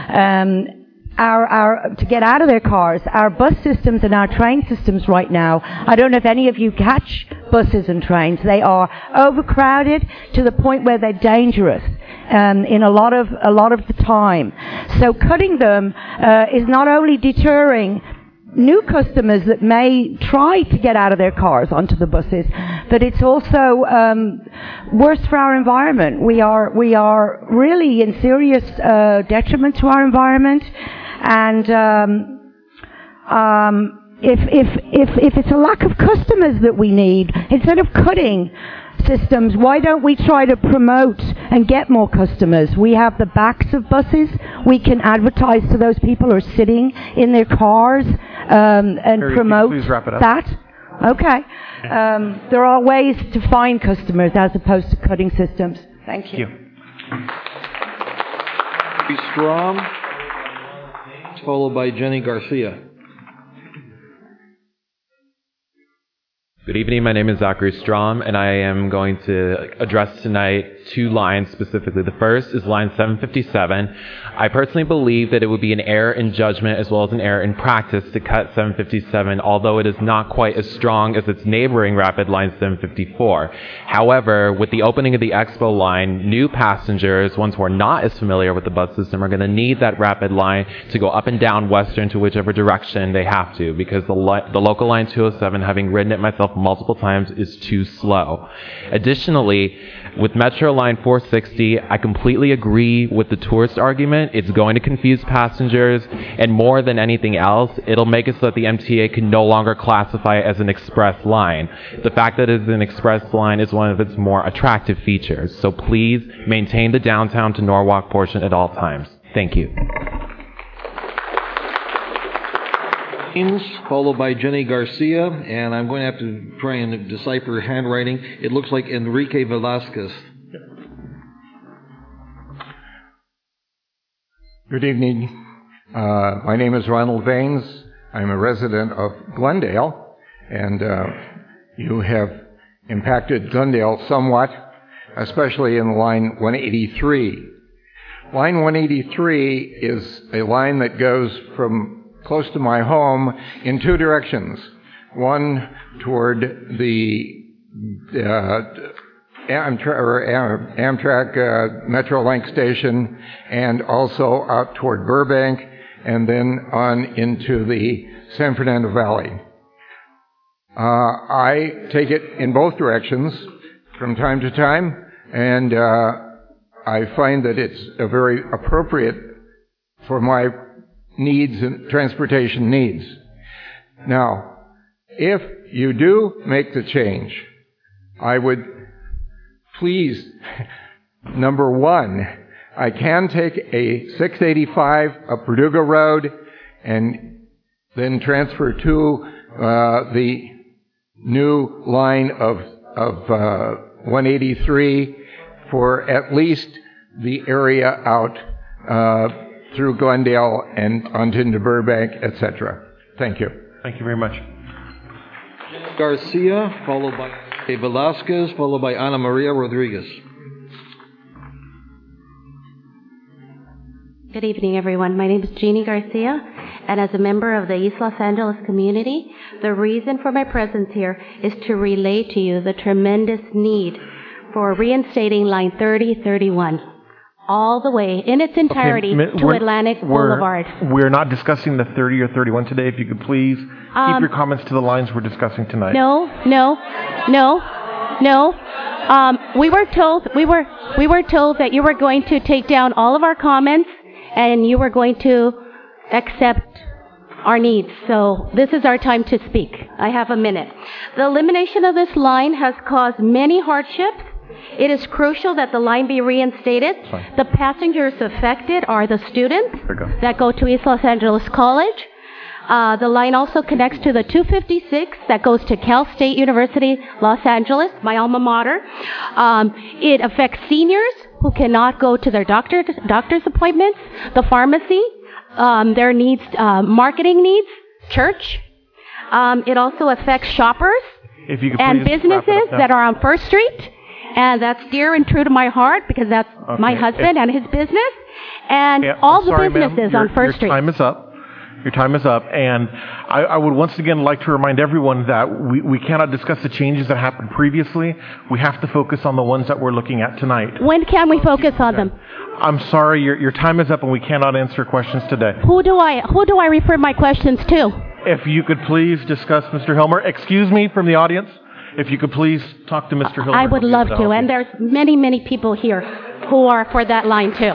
to get out of their cars. Our bus systems and our train systems right now, I don't know if any of you catch buses and trains, they are overcrowded to the point where they're dangerous. In a lot of the time. So cutting them is not only deterring new customers that may try to get out of their cars onto the buses, but it's also worse for our environment. We are really in serious detriment to our environment, and if it's a lack of customers that we need, instead of cutting systems, why don't we try to promote and get more customers? We have the backs of buses. We can advertise to those people who are sitting in their cars and Mary, promote please wrap it up. that. Okay. There are ways to find customers as opposed to cutting systems. Thank you. Be Strom, followed by Jenny Garcia. Good evening, my name is Zachary Strom, and I am going to address tonight two lines specifically. The first is line 757. I personally believe that it would be an error in judgment as well as an error in practice to cut 757, although it is not quite as strong as its neighboring rapid line 754. However, with the opening of the Expo line, new passengers, ones who are not as familiar with the bus system, are going to need that rapid line to go up and down Western to whichever direction they have to, because the local line 207, having ridden it myself multiple times, is too slow. Additionally, with Metro Line 460, I completely agree with the tourist argument. It's going to confuse passengers, and more than anything else, it'll make it so that the MTA can no longer classify it as an express line. The fact that it's an express line is one of its more attractive features. So please maintain the downtown to Norwalk portion at all times. Thank you. Followed by Jenny Garcia, and I'm going to have to try and decipher handwriting. It looks like Enrique Velasquez. Good evening. My name is Ronald Baines. I'm a resident of Glendale, and you have impacted Glendale somewhat, especially in line 183. Line 183 is a line that goes from close to my home in two directions. One toward the Amtrak Metrolink station, and also out toward Burbank, and then on into the San Fernando Valley. I take it in both directions from time to time, and I find that it's very appropriate for my needs and transportation needs. Now, if you do make the change, I would please, number one, I can take a 685 up Verdugo Road and then transfer to the new line of 183 for at least the area out through Glendale and onto into Burbank, etc. Thank you. Thank you very much. Garcia, followed by Velasquez, followed by Ana Maria Rodriguez. Good evening, everyone. My name is Jeannie Garcia, and as a member of the East Los Angeles community, the reason for my presence here is to relay to you the tremendous need for reinstating line 3031. All the way, in its entirety, to Atlantic Boulevard. We're not discussing the 30 or 31 today. If you could please keep your comments to the lines we're discussing tonight. No. We were told that you were going to take down all of our comments and you were going to accept our needs. So this is our time to speak. I have a minute. The elimination of this line has caused many hardships. It is crucial that the line be reinstated. The passengers affected are the students that go to East Los Angeles College. The line also connects to the 256 that goes to Cal State University, Los Angeles, my alma mater. It affects seniors who cannot go to their doctor's appointments, the pharmacy, their needs, marketing needs, church. It also affects shoppers and businesses that are on First Street. And that's dear and true to my heart because that's my husband and his business. And all the businesses on First Street. Your time is up. Your time is up. And I would once again like to remind everyone that we cannot discuss the changes that happened previously. We have to focus on the ones that we're looking at tonight. When can we focus on them? I'm sorry, your time is up and we cannot answer questions today. Who do I refer my questions to? If you could please discuss Mr. Hilmer. Excuse me from the audience. If you could please talk to Mr. Hilmer. I would love to, and there's many, many people here who are for that line too.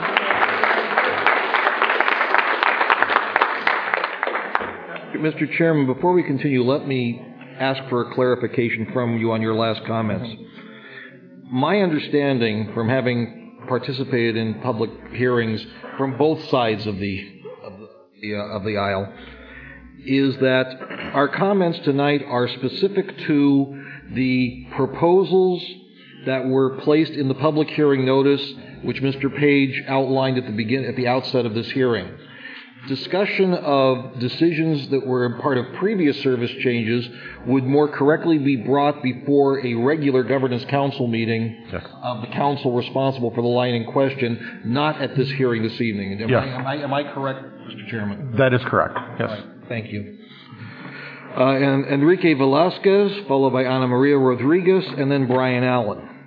Mr. Chairman, before we continue, let me ask for a clarification from you on your last comments. My understanding from having participated in public hearings from both sides of the aisle is that our comments tonight are specific to the proposals that were placed in the public hearing notice, which Mr. Page outlined at the outset of this hearing. Discussion of decisions that were part of previous service changes would more correctly be brought before a regular governance council meeting of the council responsible for the line in question, not at this hearing this evening. Am I correct, Mr. Chairman? That is correct, yes. Right, thank you. And Enrique Velasquez, followed by Ana Maria Rodriguez, and then Brian Allen.